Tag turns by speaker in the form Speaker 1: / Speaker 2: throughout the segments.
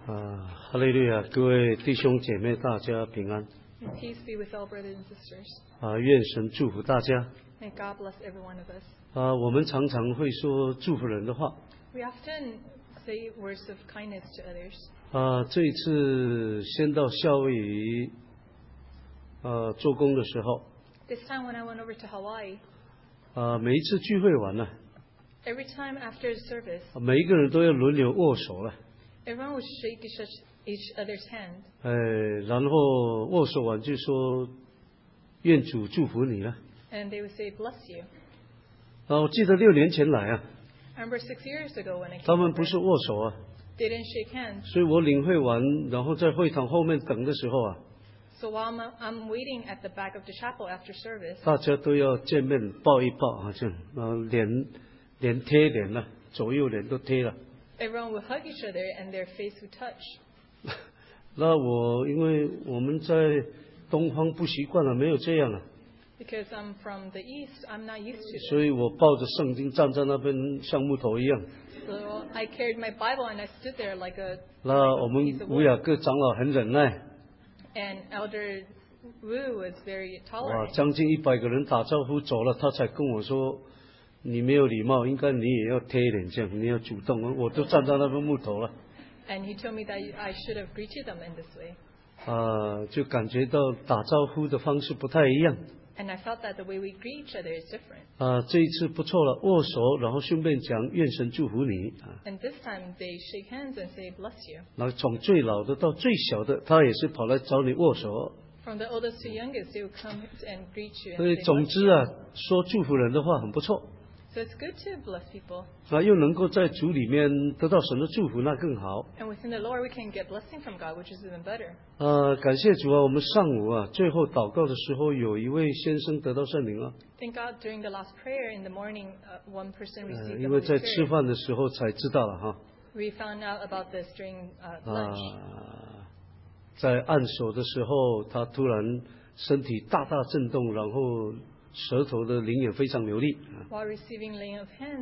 Speaker 1: 哈利路亚！各位弟兄姐妹，大家平安。
Speaker 2: Peace be with all brothers and sisters.
Speaker 1: 愿神祝福大家。
Speaker 2: May God bless every one of us.
Speaker 1: 我们常常会说祝福人的话。
Speaker 2: We often say words of kindness to others.
Speaker 1: 这一次先到夏威夷做工的时候，
Speaker 2: This time when I went over to Hawaii,
Speaker 1: 每一次聚会完了，
Speaker 2: every time after the service,
Speaker 1: 每一个人都要轮流握手了。
Speaker 2: everyone would shake each other's hand.
Speaker 1: 然后握手完就说愿主祝福你了。
Speaker 2: And they would say, bless you.
Speaker 1: 我记得6年前来
Speaker 2: I remember 6 years ago when I
Speaker 1: 他
Speaker 2: came
Speaker 1: 们
Speaker 2: over,
Speaker 1: 不是握手
Speaker 2: they didn't shake hands.
Speaker 1: 所以我领会完，然后在会堂后面等的时候
Speaker 2: So while I'm waiting at the back of the chapel after service,
Speaker 1: 大家都要见面抱一抱这样，脸贴脸了，左右脸都贴了。
Speaker 2: everyone would hug each other and their face would touch.
Speaker 1: 那因为我们在东方不习惯了，没有这样
Speaker 2: Because I'm from the East, I'm not used to this.
Speaker 1: 所以我抱着圣经站在那边像木头一样。
Speaker 2: So I carried my Bible and I stood there like a
Speaker 1: 那我们
Speaker 2: piece of
Speaker 1: 吴雅
Speaker 2: wood.
Speaker 1: 各长老很忍耐，
Speaker 2: And Elder Wu was very
Speaker 1: 哇，
Speaker 2: tolerant.
Speaker 1: 将近100个人打招呼走了，他才跟我说：“你没有礼貌，应该你也要贴脸这样，你要主动。”我都站在那边木头了。
Speaker 2: And he told me that I should have greeted them in this way.
Speaker 1: 就感觉到打招呼的方式不太一样。
Speaker 2: And I felt that the way we greet each other is different.
Speaker 1: 这一次不错了，握手，然后顺便讲愿神祝福你。
Speaker 2: And this time they shake hands and say, bless you.
Speaker 1: 然后从最老的到最小的，他也是跑来找你握手。
Speaker 2: From the oldest to youngest, they would come and greet you
Speaker 1: 所以
Speaker 2: and say,
Speaker 1: 总
Speaker 2: bless
Speaker 1: 之
Speaker 2: you.
Speaker 1: 说祝福人的话很不错。
Speaker 2: So it's good to bless people.
Speaker 1: 又能够在主里面得到神的祝福，那更好。
Speaker 2: And within the Lord, we can get blessing from God, which is even better.
Speaker 1: 感谢主我们上午最后祷告的时候，有一位先生得到圣灵了。
Speaker 2: Thank God during the last prayer in the morning, one person received the
Speaker 1: 因为
Speaker 2: Holy
Speaker 1: 在吃
Speaker 2: Spirit.
Speaker 1: 饭的时候才知道了
Speaker 2: We found out about this during lunch.
Speaker 1: 在按手的时候，他突然身体大大震动，然后舌头的灵也非常流利。
Speaker 2: While receiving laying of hands,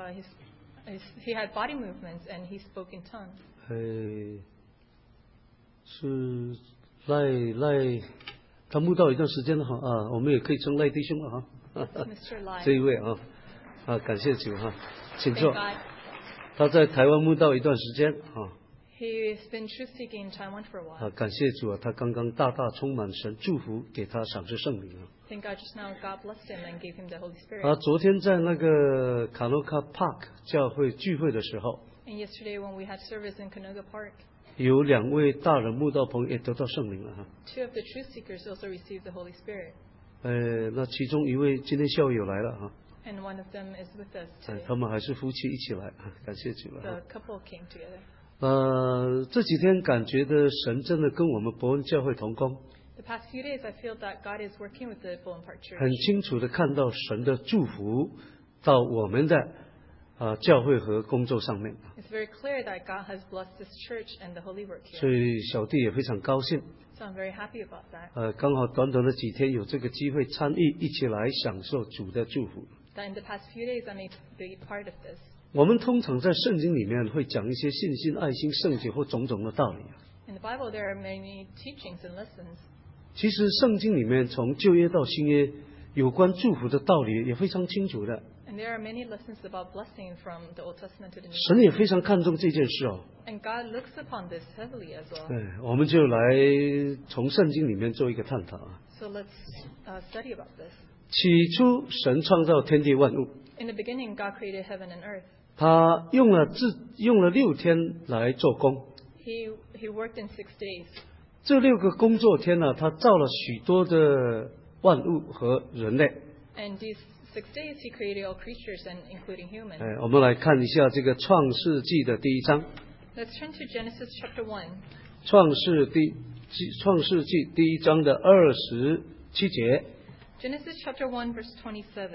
Speaker 2: he had body movements and he spoke in tongues.
Speaker 1: 是赖，他慕道一段时间了我们也可以称赖弟兄了
Speaker 2: Mr. Lai.
Speaker 1: 这一位感谢主请
Speaker 2: Thank
Speaker 1: 坐。
Speaker 2: God.
Speaker 1: 他在台湾慕道一段时间
Speaker 2: He's been truth seeking in Taiwan for a while.
Speaker 1: 感谢主他刚刚大大充满神祝福，给他赏赐圣灵
Speaker 2: Thank God just now God blessed him and gave him the Holy Spirit.
Speaker 1: 昨天在那个卡诺卡 Park 教会聚会的时候，
Speaker 2: And yesterday when we had service in Canoga Park,
Speaker 1: 有2位大人慕道朋友也得到圣灵了
Speaker 2: 2 of the truth seekers also received the Holy Spirit.
Speaker 1: 那其中一位今天下午有来了
Speaker 2: And one of them is with us today.
Speaker 1: 他们还是夫妻一起来感谢主
Speaker 2: The couple came together.
Speaker 1: 这几天感觉的神真的跟我们伯恩教会同工，
Speaker 2: The past few days I feel that God is working with the Bowen Park Church.
Speaker 1: 很清楚的看到神的祝福到我们的教会和工作上面
Speaker 2: It's very clear that God has blessed this church and the holy work
Speaker 1: 所
Speaker 2: here.
Speaker 1: 以小弟也非常高兴
Speaker 2: So I'm very happy about that.
Speaker 1: 刚好短短的几天有这个机会参与一起来享受主的祝福。
Speaker 2: That in the past few days I may be part of this.
Speaker 1: 我们通常在圣经里面会讲一些信心、爱心、圣洁或种种的道理
Speaker 2: In the Bible there are many teachings and lessons.
Speaker 1: 其实圣经里面从旧约到新约有关祝福的道理也非常清楚的
Speaker 2: And there are many lessons about blessing from the Old Testament to the New
Speaker 1: 神也非常看重这件事
Speaker 2: And God looks upon this heavily as well.
Speaker 1: 对，我们就来从圣经里面做一个探讨
Speaker 2: So let's study about this.
Speaker 1: 起初神创造天地万物
Speaker 2: In the beginning God created heaven and earth.
Speaker 1: 他用了6天来做工
Speaker 2: He worked in 6 days.
Speaker 1: 这6个工作天他造了许多的万物和人类
Speaker 2: And these 6 days he created all creatures and including humans.
Speaker 1: 我们来看一下这个创世纪的第1章
Speaker 2: Let's turn to Genesis chapter 1.
Speaker 1: 创世纪第1章的27节
Speaker 2: Genesis chapter 1 verse 27.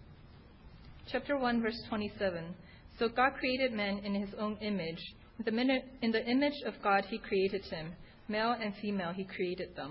Speaker 2: Chapter 1 verse 27. So God created man in his own image. In the image of God he created him. Male and female he created them.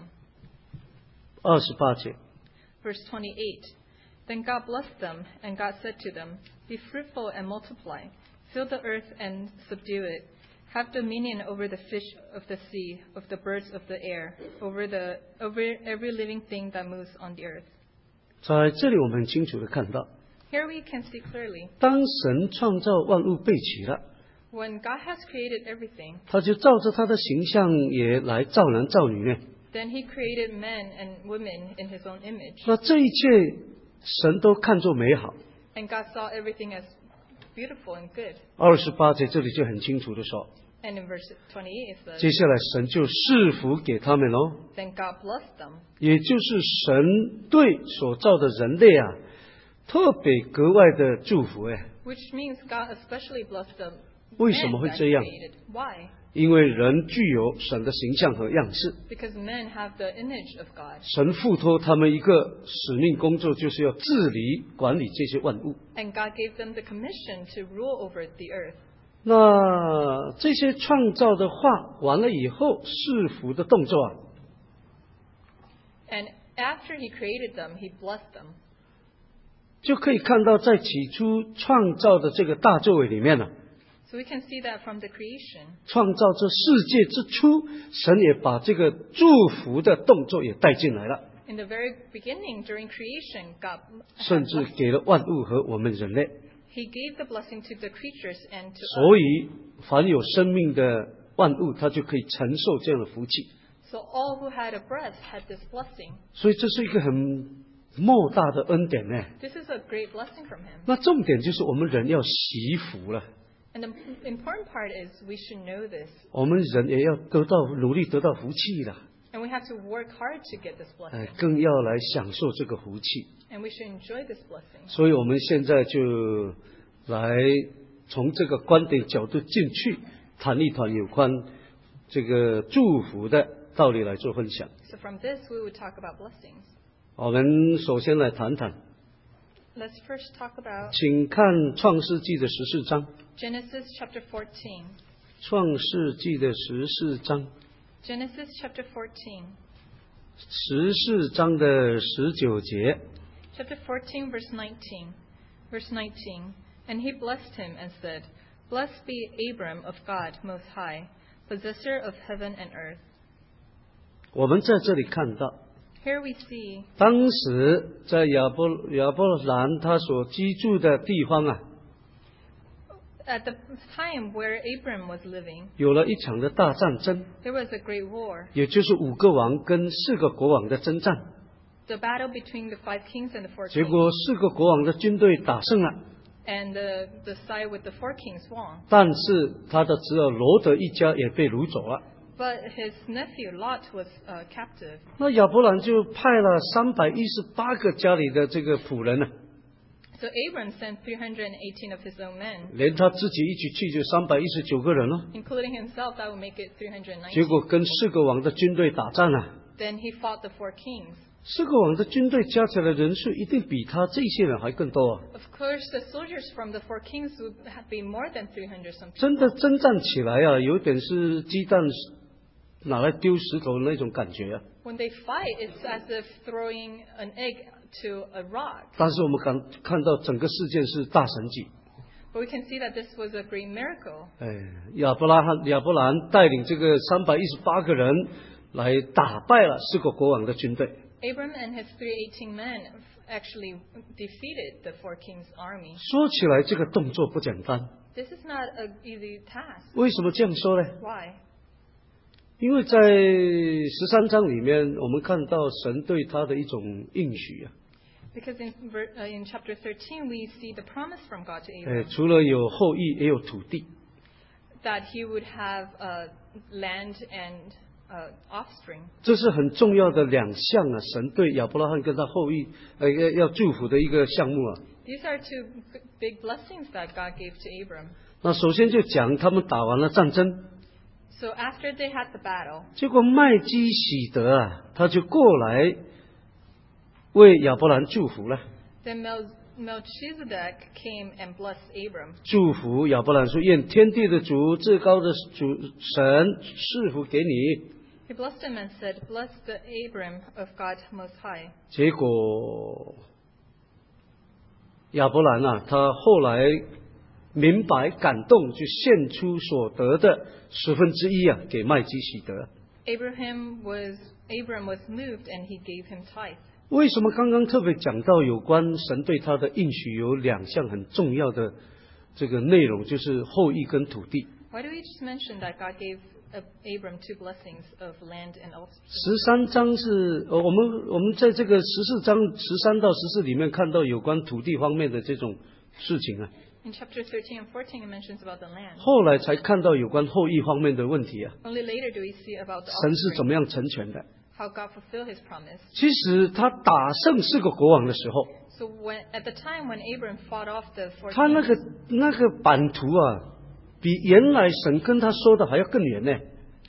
Speaker 1: 28节
Speaker 2: Verse 28. Then God blessed them, and God said to them, Be fruitful and multiply. Fill the earth and subdue it. Have dominion over the fish of the sea, of the birds of the air, over every living thing that moves on the earth.
Speaker 1: 在这里我们很清楚的看到，
Speaker 2: Here we can see clearly,
Speaker 1: 当神创造万物备齐了，
Speaker 2: when God has created everything,
Speaker 1: 他就照着他的形象也来造男造女呢。
Speaker 2: then he created men and women in his own image.
Speaker 1: 那这一切神都看作美好。
Speaker 2: And God saw everything as beautiful and good.
Speaker 1: 28节这里就很清楚的说，
Speaker 2: And in verse 28 it says,
Speaker 1: 接下来神就赐福给他们哦，
Speaker 2: then God blessed them.
Speaker 1: 也就是神对所造的人类啊，特别格外的祝福哎。
Speaker 2: Which means God especially blessed them.
Speaker 1: 为什么会这样？
Speaker 2: Why?
Speaker 1: 因为人具有神的形象和样式，
Speaker 2: Because men have the image of God.
Speaker 1: 神付托他们一个使命工作，就是要治理管理这些万物。
Speaker 2: And God gave them the commission to rule over the earth.
Speaker 1: 那这些创造的话完了以后，赐福的动作啊，
Speaker 2: And after he created them, he blessed them.
Speaker 1: 就可以看到在起初创造的这个大作为里面呢、
Speaker 2: So we can see that from the creation.
Speaker 1: 创造这世界之初，神也把这个祝福的动作也带进来了，
Speaker 2: In the very beginning, during creation, God
Speaker 1: 甚至给了万物和我们人类。
Speaker 2: he gave the blessing to the creatures and to us.
Speaker 1: 所以，凡有生命的万物，它就可以承受这样的福气。
Speaker 2: So all who had a breath had this blessing.
Speaker 1: 所以，这是一个很莫大的恩典呢。
Speaker 2: This is a great blessing from him.
Speaker 1: 那重点就是我们人要习福了，
Speaker 2: And the important part is we should know this.
Speaker 1: 我们人也要努力得到福气了，
Speaker 2: And we have to work hard to get this blessing.
Speaker 1: 更要来享受这个福气。
Speaker 2: And we should enjoy this blessing.
Speaker 1: 所以我们现在就来从这个观点角度进去谈一谈有关这个祝福的道理来做分享。
Speaker 2: So from this, we would talk about blessings.
Speaker 1: 我们首先来谈谈，
Speaker 2: Let's first talk about
Speaker 1: 请看创世纪的14章，
Speaker 2: Genesis chapter 14.
Speaker 1: 创世纪的14章
Speaker 2: Genesis chapter 14.
Speaker 1: 14章的19节，
Speaker 2: Chapter 14, verse 19. Verse 19. And he blessed him and said, Blessed be Abram of God Most High, possessor of heaven and earth.
Speaker 1: 我们在这里看到，
Speaker 2: Here we see
Speaker 1: 当时在亚伯兰他所居住的地方啊，
Speaker 2: at the time where Abram was living,
Speaker 1: 有了一场的大战争，
Speaker 2: there was a great war,
Speaker 1: 也就是5个王跟4个国王的征战。
Speaker 2: the battle between the 5 kings and the 4
Speaker 1: 结
Speaker 2: kings.
Speaker 1: 果4个国王的军队打胜了，
Speaker 2: And the side with the 4 kings won.
Speaker 1: 但是他的侄儿罗德一家也被掳走了。
Speaker 2: But his nephew Lot was captive.
Speaker 1: 那亚伯兰就派了318个家里的这个仆人呢，
Speaker 2: So Abram sent 318 of his own men,
Speaker 1: 连他自己一起去就319个人了。
Speaker 2: including himself. That would make it 319.
Speaker 1: 结果跟4个王的军队打仗啊，
Speaker 2: Then he fought the 4 kings.
Speaker 1: 4个王的军队加起来人数一定比他这些人还更多啊！
Speaker 2: Of course, the soldiers from the 4 kings would be more than 300 something.
Speaker 1: 真的征战起来啊，有点是鸡蛋拿来丢石头的那种感觉啊。
Speaker 2: When they fight, it's as if throwing an egg to a rock.
Speaker 1: 但是我们看到整个事件是大神迹。
Speaker 2: But we can see that this was a great miracle.
Speaker 1: 亚伯兰带领这个318个人来打败了4个国王的军队。
Speaker 2: Abram and his 318 men actually defeated the 4 kings' army.
Speaker 1: 说起来，这个动作不简单。
Speaker 2: This is not an easy task.
Speaker 1: 为什么这样说呢？
Speaker 2: Why?
Speaker 1: 因为在13章里面，我们看到神对他的一种应许啊。
Speaker 2: Because in chapter 13, we see the promise from God to Abram
Speaker 1: 除了有后裔，也有土地。
Speaker 2: that he would have land and offspring.
Speaker 1: 这是很重要的2项啊，神对亚伯拉罕跟他后裔要祝福的一个项目啊。
Speaker 2: These are 2 big blessings that God gave to Abram.
Speaker 1: 那首先就讲他们打完了战争，
Speaker 2: So after they had the battle,
Speaker 1: 结果麦基洗德啊，他就过来为亚伯兰祝福了。
Speaker 2: then Melchizedek came and blessed Abram.
Speaker 1: 祝福亚伯兰说：“愿天地的主、至高的主神赐福给你。”
Speaker 2: He blessed him and said, Bless the Abram of God Most High.
Speaker 1: 结果亚伯兰啊，他后来明白感动，就献出所得的1/10啊，给麦基洗德。
Speaker 2: Abram was moved and he gave him tithe.
Speaker 1: 为什么刚刚特别讲到有关神对他的应许有2项很重要的这个内容，就是后裔跟土地。
Speaker 2: Why do we just mention that God gave Abram 2 blessings of land and offspring?
Speaker 1: 13章是我们在这个14章13到14里面看到有关土地方面的这种事情啊。
Speaker 2: In chapter 13 and 14, it mentions about the land.
Speaker 1: 后来才看到有关后裔方面的问题啊。
Speaker 2: Only later do we see about the
Speaker 1: 神是怎
Speaker 2: offspring,
Speaker 1: 么样成全的？
Speaker 2: how God fulfilled his promise.
Speaker 1: 其实他打胜4个国王的时候，
Speaker 2: So at the time when Abram fought off the 4
Speaker 1: 他那
Speaker 2: kings,
Speaker 1: 个版图啊，比原来神跟他说的还要更远呢。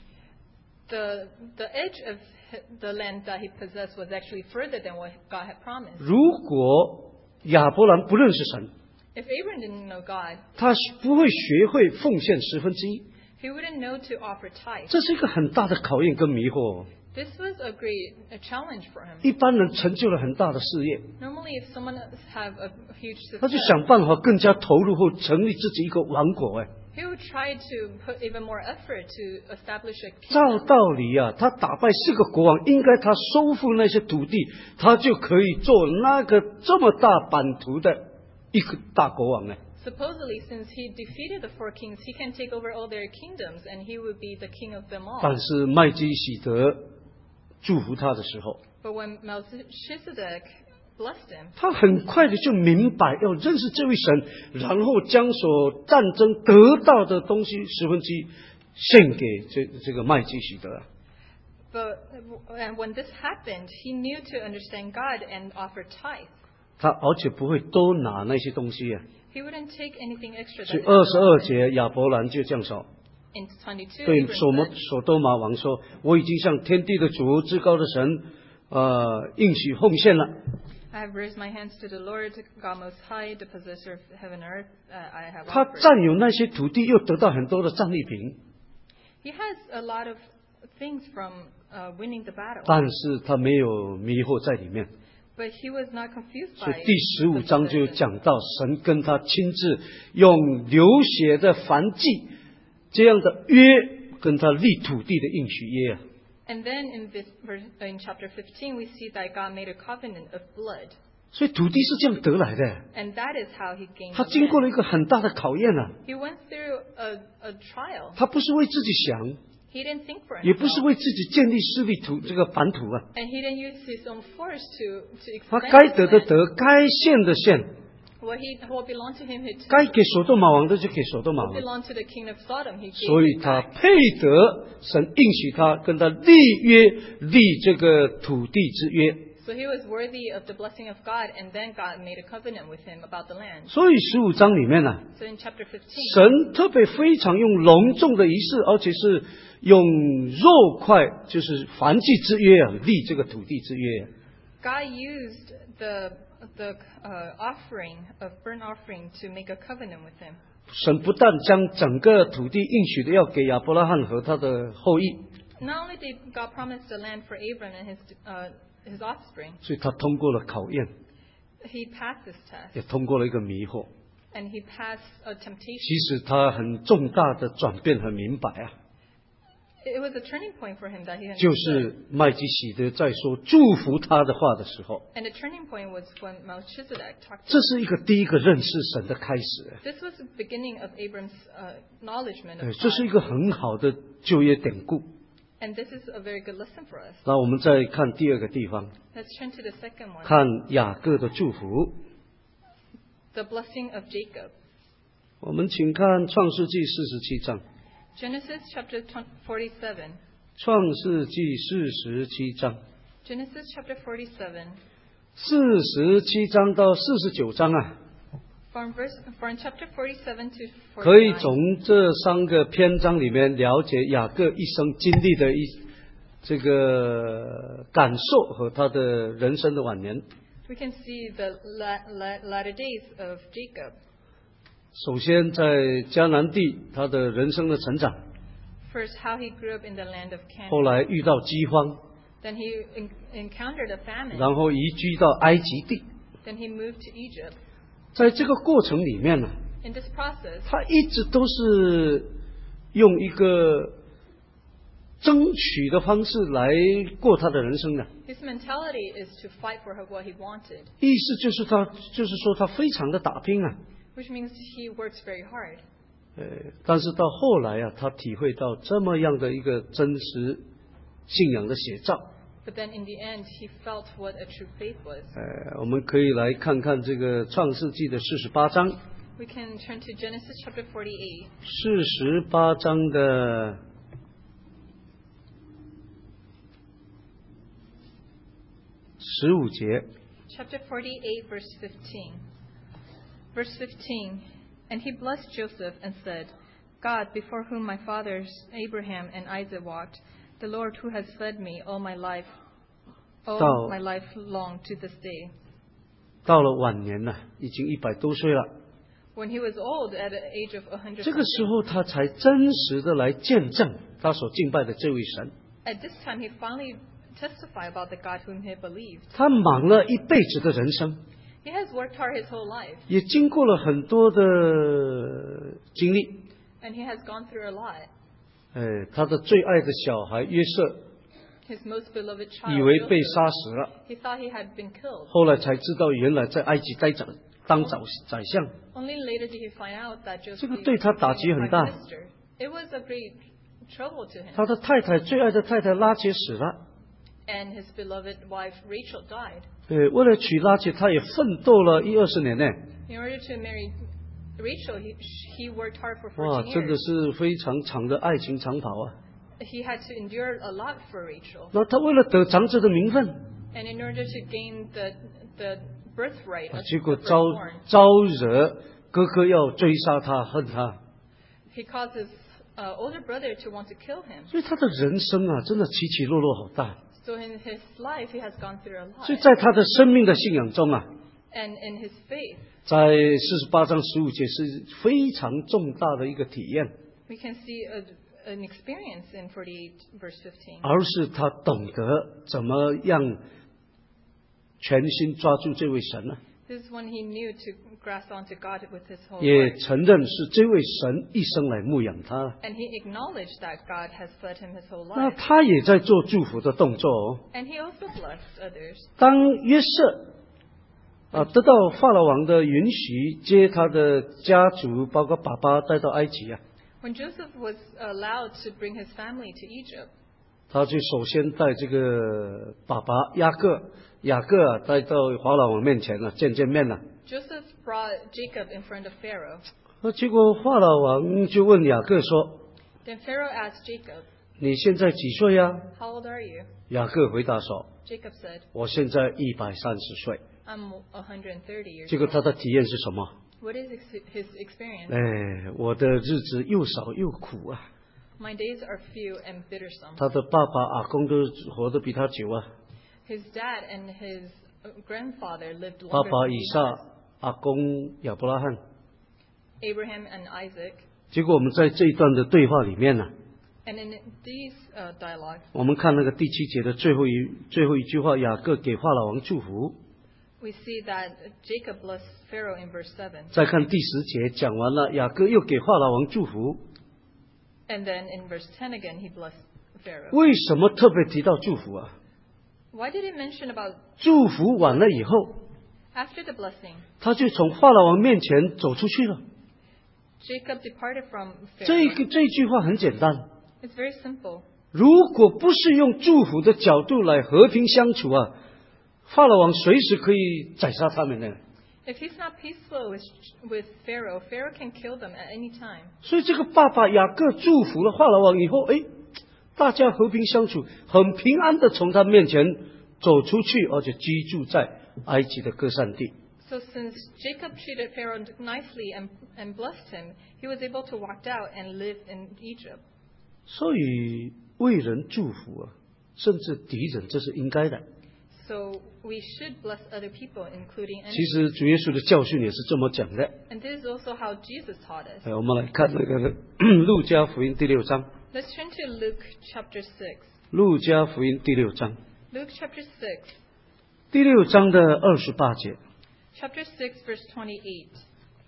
Speaker 2: the edge of the land that he possessed was actually further than what God had promised.
Speaker 1: 如果亚伯兰不认识神，
Speaker 2: If Abram didn't know God,
Speaker 1: 他不会学会奉献1/10，
Speaker 2: he wouldn't know to offer tithe.
Speaker 1: 这是一个很大的考验跟迷惑。
Speaker 2: This was a challenge for him.
Speaker 1: 一般人成就了很大的事业，
Speaker 2: Normally, if someone have a huge
Speaker 1: 他就
Speaker 2: success,
Speaker 1: 想办法更加投入后成立自己一个王国。
Speaker 2: he would try to put even more effort to establish a
Speaker 1: 照
Speaker 2: kingdom.
Speaker 1: 道理啊，他打败4个国王，应该他收复那些土地，他就可以做那个这么大版图的一个大国王呢。
Speaker 2: Supposedly, since he defeated the 4 kings, he can take over all their kingdoms, and he would be the king of them all.
Speaker 1: 但是麦基洗德祝福他的时候，
Speaker 2: But when Melchizedek blessed him,
Speaker 1: 他很快的就明白要认识这位神，然后将所战争得到的东西1/10献给这个麦基洗德。
Speaker 2: and when this happened, he knew to understand God and offer tithe.
Speaker 1: 他而且不会多拿那些东西啊。
Speaker 2: He wouldn't take anything extra.
Speaker 1: 所以
Speaker 2: That
Speaker 1: 22节亚伯兰就这样说，
Speaker 2: in 22,
Speaker 1: 对
Speaker 2: Abram said,
Speaker 1: 所多玛王说：“我已经向天地的主至高的神，应许奉献了。
Speaker 2: I have raised my hands to the Lord, God Most High, the possessor of heaven and earth. I have
Speaker 1: 他
Speaker 2: offered.
Speaker 1: 占有那些土地，又得到很多的战利品，
Speaker 2: He has a lot of things from winning the battle,
Speaker 1: 但是他没有迷惑在里面。
Speaker 2: but he was not confused
Speaker 1: 所以
Speaker 2: by
Speaker 1: 第15
Speaker 2: the
Speaker 1: 章就
Speaker 2: possession.
Speaker 1: 讲到神跟他亲自用流血的燔祭这样的约，跟他立土地的应许约啊。
Speaker 2: And then in this verse, in chapter 15, we see that God made a covenant of blood,
Speaker 1: 所以土地是这样得来的，
Speaker 2: and that is how he gained
Speaker 1: 他
Speaker 2: the
Speaker 1: 经过
Speaker 2: land.
Speaker 1: 了一个很大的考验啊。
Speaker 2: He went through a trial.
Speaker 1: 他不是为自己想，
Speaker 2: He didn't think for
Speaker 1: 也不是
Speaker 2: himself,
Speaker 1: 为自己建立势力这个版图啊。
Speaker 2: and he didn't use his own force to
Speaker 1: 他
Speaker 2: expand
Speaker 1: 该
Speaker 2: his
Speaker 1: 得的
Speaker 2: land.
Speaker 1: 得，该献的献，
Speaker 2: What belonged to him, he
Speaker 1: 该
Speaker 2: took.
Speaker 1: 给所多玛王的就给所多玛
Speaker 2: What
Speaker 1: 王。
Speaker 2: belonged to the king of Sodom, he
Speaker 1: 所
Speaker 2: gave
Speaker 1: 以
Speaker 2: it
Speaker 1: 他
Speaker 2: back.
Speaker 1: 配得神应许他，跟他立约，立这个土地之约。
Speaker 2: So he was worthy of the blessing of God, and then God made a covenant with him about the land.
Speaker 1: 所以15章里面呢、
Speaker 2: So in chapter 15,
Speaker 1: 神特别非常用隆重的仪式，而且是用肉块，就是燔祭之约啊，立这个土地之约。
Speaker 2: God used the offering of burnt offering to make a covenant with him.
Speaker 1: 神不但将整个土地应许的要给亚伯拉罕和他的后裔，
Speaker 2: Not only did God promise the land for Abram and his offspring,
Speaker 1: 所以他通过了考验，
Speaker 2: he passed this test,
Speaker 1: 也通过了一个迷惑。
Speaker 2: and he passed a temptation.
Speaker 1: 其实他很重大的转变和明白啊，
Speaker 2: It was a turning point for him that he
Speaker 1: 就
Speaker 2: understood.
Speaker 1: 是麦基洗德在说祝福他的话的时候，
Speaker 2: And the turning point was when Melchizedek talked to
Speaker 1: 这是一个第一个认识神的开始。
Speaker 2: This was the beginning of Abram's acknowledgement of
Speaker 1: 这是一
Speaker 2: God.
Speaker 1: 个很好的旧约典故。
Speaker 2: And this is a very good lesson for us.
Speaker 1: 那我们再看第二个地方，
Speaker 2: Let's turn to the second one,
Speaker 1: 看雅各的祝福。
Speaker 2: the blessing of Jacob.
Speaker 1: 我们请看创世纪47章，
Speaker 2: Genesis chapter 47.
Speaker 1: 创世纪47章
Speaker 2: Genesis chapter 47.
Speaker 1: ，47章到49章啊，
Speaker 2: From chapter 47 to
Speaker 1: 可以
Speaker 2: 49,
Speaker 1: 从这3个篇章里面了解雅各一生经历的这个感受和他的人生的晚年。
Speaker 2: we can see the latter days of Jacob.
Speaker 1: 首先在迦南地，他的人生的成长，
Speaker 2: First, how he grew up in the land of
Speaker 1: 后
Speaker 2: Canaan.
Speaker 1: 来遇到饥荒，
Speaker 2: Then he encountered a famine.
Speaker 1: 然后移居到埃及地。
Speaker 2: Then he moved to Egypt.
Speaker 1: 在这个过程里面呢，
Speaker 2: In this process,
Speaker 1: 他一直都是用一个争取的方式来过他的人生的。
Speaker 2: his mentality is to fight for what he wanted,
Speaker 1: 意思就是说他非常的打拼啊。
Speaker 2: which means he works very hard.
Speaker 1: 但是到后来啊，他体会到这么样的一个真实信仰的写照。
Speaker 2: But then in the end, he felt what a true faith was.
Speaker 1: 我们可以来看看这个创世纪的48章。
Speaker 2: We can turn to Genesis chapter 48.
Speaker 1: 48章的15节。
Speaker 2: Chapter 48, verse 15. Verse 15. And he blessed Joseph and said, God, before whom my fathers Abraham and Isaac walked, the Lord who has fed me all my life long to this day.
Speaker 1: 到了晚年了，已经100多岁了。
Speaker 2: When he was old, at the age of 100,
Speaker 1: 这个时候，他才真实的来见证他所敬拜的这位神。
Speaker 2: at this time he finally testified about the God whom he believed.
Speaker 1: 他忙了一辈子的人生，
Speaker 2: He has worked hard his whole life,
Speaker 1: 也经过了很多的经历。
Speaker 2: and he has gone through a lot.
Speaker 1: 他的最爱的小孩约瑟，
Speaker 2: His most beloved child,
Speaker 1: 以为被
Speaker 2: Joseph,
Speaker 1: 杀死了，
Speaker 2: he thought he had been killed.
Speaker 1: 后来才知道原来在埃及当宰相。
Speaker 2: Only later did he find out that Joseph
Speaker 1: 这个对他打击很大。
Speaker 2: was prime minister. It was a great trouble to him.
Speaker 1: 他的太太最爱的太太拉结死了，
Speaker 2: And his beloved wife Rachel died.
Speaker 1: 为了娶拉结，他也奋斗了20年呢。
Speaker 2: In order to marry Rachel, he worked hard for
Speaker 1: 哇，
Speaker 2: 14
Speaker 1: 真的
Speaker 2: years.
Speaker 1: 是非常长的爱情长跑啊！
Speaker 2: He had to endure a lot for Rachel.
Speaker 1: 那他为了得长子的名分，
Speaker 2: And in order to gain the birthright of
Speaker 1: 结果
Speaker 2: the
Speaker 1: 招
Speaker 2: firstborn,
Speaker 1: 惹哥哥要追杀他，恨他，
Speaker 2: he caused his older brother to want to kill him.
Speaker 1: 所以他的人生啊，真的起起落落好大。
Speaker 2: So in his life, he has gone through a lot.
Speaker 1: 所以在他的生命的信仰中啊，
Speaker 2: And in his faith,
Speaker 1: 在48章15节是非常重大的一个体验，
Speaker 2: we can see an experience in 48 verse 15.
Speaker 1: 而是他懂得怎么样全心抓住这位神呢、
Speaker 2: This is when he knew to grasp onto God with his whole
Speaker 1: 也
Speaker 2: heart.
Speaker 1: 承认是这位神一生来牧养他。
Speaker 2: And he acknowledged that God has fed him his whole
Speaker 1: 那
Speaker 2: life.
Speaker 1: 他也在做祝福的动作哦。
Speaker 2: And he also blessed others.
Speaker 1: 当约瑟得到法老王的允许，接他的家族，包括爸爸带到埃及啊，
Speaker 2: When Joseph was allowed to bring his family to Egypt,
Speaker 1: 他就首先带这个爸爸雅各带到法老王面前了，见面了。
Speaker 2: Joseph brought Jacob in front of Pharaoh.
Speaker 1: 那结果法老王就问雅各说
Speaker 2: Then Pharaoh asked Jacob,
Speaker 1: 你现在几岁呀、
Speaker 2: How old are you?
Speaker 1: 雅各回答说
Speaker 2: Jacob said,
Speaker 1: 我现在130岁。
Speaker 2: I'm 130 years
Speaker 1: 结果
Speaker 2: old.
Speaker 1: 他的体验是什么？
Speaker 2: What is his experience?
Speaker 1: 我的日子又少又苦啊。
Speaker 2: My days are few and bittersome.
Speaker 1: 他的爸爸阿公都活得比他久啊。
Speaker 2: His dad and his grandfather lived
Speaker 1: 爸
Speaker 2: longer
Speaker 1: 爸
Speaker 2: than
Speaker 1: 以
Speaker 2: he
Speaker 1: 撒
Speaker 2: does.
Speaker 1: 阿公亚伯拉罕。
Speaker 2: Abraham and Isaac.
Speaker 1: 结果我们在这一段的对话里面呢、
Speaker 2: And in these dialogues,
Speaker 1: 我们看那个第7节的最后一句话，雅各给法老王祝福。
Speaker 2: we see that Jacob blessed Pharaoh in verse 7.
Speaker 1: 再看第10节，讲完了，雅各又给法老王祝福。
Speaker 2: And then in verse 10 again, he blessed Pharaoh.
Speaker 1: 为什么特别提到祝福啊？
Speaker 2: Why did he mention about
Speaker 1: 祝福完了以后，
Speaker 2: after the blessing,
Speaker 1: 他就从法老王面前走出去了。
Speaker 2: Jacob departed from
Speaker 1: 这
Speaker 2: Pharaoh?
Speaker 1: 句话很简单，
Speaker 2: It's very simple.
Speaker 1: 如果不是用祝福的角度来和平相处啊，法老王随时可以宰杀他们的。
Speaker 2: If he's not peaceful with Pharaoh, Pharaoh can kill them at any time.
Speaker 1: 所以这个爸爸雅各祝福了法老王以后，大家和平相处，很平安的从他面前走出去，而且居住在埃及的歌善地。
Speaker 2: So since Jacob treated Pharaoh nicely and blessed him, he was able to walk out and live in Egypt.
Speaker 1: 所以为人祝福啊，甚至敌人，这是应该的。
Speaker 2: So we should bless other people, including
Speaker 1: 其
Speaker 2: enemies.
Speaker 1: 实主耶稣的教训也是这么讲的。
Speaker 2: And this is also how Jesus taught us.
Speaker 1: 我们来看那个路加福音第6章。
Speaker 2: Let's turn to Luke chapter 6.
Speaker 1: 路加福音第6章，
Speaker 2: Luke chapter 6.
Speaker 1: 第6章的28节。
Speaker 2: Chapter 6, verse 28.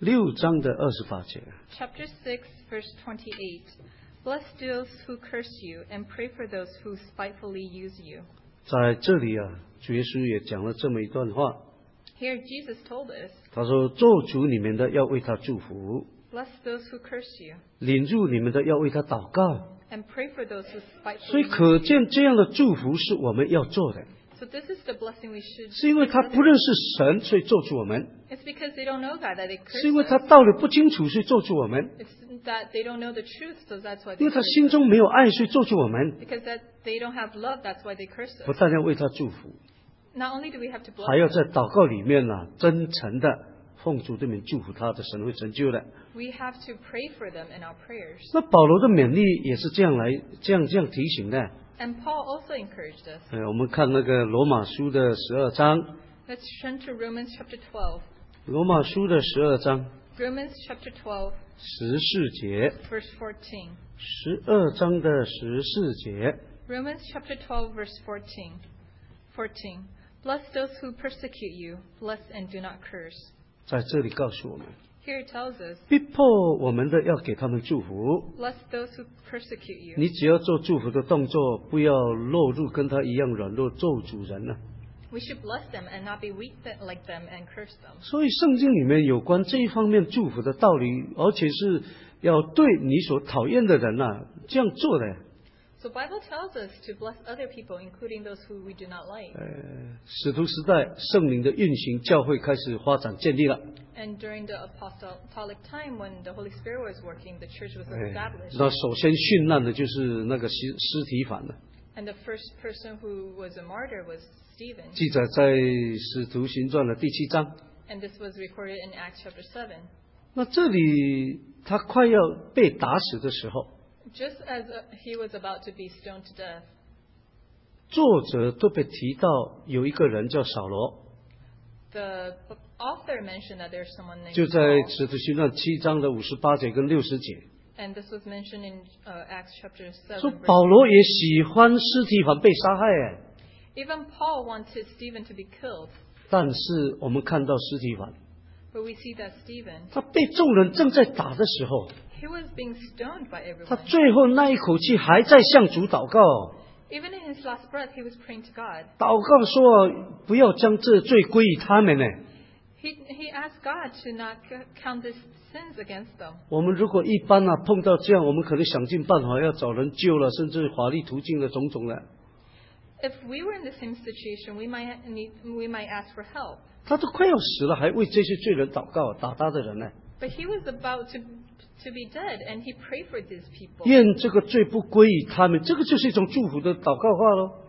Speaker 1: 6章的28节。
Speaker 2: Chapter 6, verse 28. Bless those who curse you, and pray for those who spitefully use you.
Speaker 1: 在这里啊，主耶稣也讲了这么一段话，
Speaker 2: Here Jesus told us,
Speaker 1: 他说：“做主你们的要为他祝福，
Speaker 2: bless those who curse you,
Speaker 1: 领入你们的要为他祷告。”
Speaker 2: and pray for those who
Speaker 1: 所以
Speaker 2: spitefully
Speaker 1: 可
Speaker 2: use you.
Speaker 1: 见这样的祝福是我们要做的，
Speaker 2: So this is the blessing we should
Speaker 1: 是因为他
Speaker 2: give
Speaker 1: 不认
Speaker 2: others.
Speaker 1: 识神，所以咒诅我们；
Speaker 2: It's because they don't know God that they
Speaker 1: 是因为
Speaker 2: curse
Speaker 1: 他
Speaker 2: us.
Speaker 1: 道理不清楚，所以咒诅我们；
Speaker 2: It's that they don't know the truth, so that's why
Speaker 1: 因
Speaker 2: they
Speaker 1: 为他
Speaker 2: curse
Speaker 1: 心
Speaker 2: us.
Speaker 1: 中没有爱，所以咒诅我们。
Speaker 2: Because that they don't have love, that's why they curse
Speaker 1: 不
Speaker 2: us.
Speaker 1: 但要为他祝福，
Speaker 2: Not only do we have to bless
Speaker 1: 还要
Speaker 2: them,
Speaker 1: 在祷告里面真诚的奉主的名祝福他的，神会成就的。
Speaker 2: we have to pray for them in our prayers.
Speaker 1: 那保罗的勉励也是这样这样提醒的。
Speaker 2: And Paul also encouraged us.
Speaker 1: 我们看那个罗马书的12章，
Speaker 2: Let's turn to Romans chapter 12.
Speaker 1: 罗马书的12章
Speaker 2: Romans chapter 12,
Speaker 1: 14节
Speaker 2: verse 14.
Speaker 1: ，12章的14节。
Speaker 2: Romans chapter 12, verse 14. 14. Bless those who persecute you. Bless and do not curse.
Speaker 1: 在这里告诉我们，
Speaker 2: Here it tells us,
Speaker 1: 逼迫我们的要给他们祝福。
Speaker 2: bless those who persecute you.
Speaker 1: 你只要做祝福的动作，不要落入跟他一样软弱咒主人了。
Speaker 2: We should bless them and not be weak like them and curse them.
Speaker 1: 所以圣经里面有关这一方面祝福的道理，而且是要对你所讨厌的人这样做的。
Speaker 2: So Bible tells us to bless other people, including those who we do not like.
Speaker 1: 使徒时代圣灵的运行，教会开始发展建立了。
Speaker 2: And during the apostolic time when the Holy Spirit was working, the church was established.
Speaker 1: 那首先殉难的就是那个司提反了。
Speaker 2: And the first person who was a martyr was Stephen.
Speaker 1: 记载在使徒行传的第7章。
Speaker 2: And this was recorded in Acts chapter 7.
Speaker 1: 那这里他快要被打死的时候，
Speaker 2: Just as he was about to be stoned to death,
Speaker 1: 作者特别提到有一个人叫扫罗，
Speaker 2: the author mentioned that there's someone named
Speaker 1: 就在
Speaker 2: Paul.
Speaker 1: 使徒行传7章的58节跟60节，
Speaker 2: And this was mentioned in Acts chapter 7.
Speaker 1: 说
Speaker 2: verse
Speaker 1: 保罗也喜欢司提反被杀害
Speaker 2: Even Paul wanted Stephen to be killed,
Speaker 1: 但是我们看到司提反，
Speaker 2: but we see that Stephen,
Speaker 1: 他被众人正在打的时候，
Speaker 2: he was being stoned by
Speaker 1: 他
Speaker 2: everyone.
Speaker 1: 最后那一口气还在向主祷告，
Speaker 2: Even in his last breath, he was praying to God.
Speaker 1: 祷告说不要将这罪归于他们呢。
Speaker 2: He asked God to not count these sins against them.
Speaker 1: 我们如果一般碰到这样，我们可能想尽办法要找人救了，甚至法律途径的种种了。
Speaker 2: If we were in the same situation, we might ask for help.
Speaker 1: 他都快要死了，还为这些罪人祷告，打他的人呢？
Speaker 2: But he was about to be dead, and he prayed for these people.
Speaker 1: 愿这个罪不归于他们，这个就是一种祝福的祷告话喽。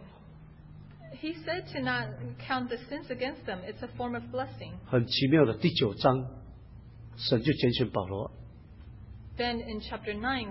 Speaker 2: He said to not count the sins against them. It's a form of blessing.
Speaker 1: 很奇妙的，第9章，神就拣选保罗，
Speaker 2: Then in chapter 9,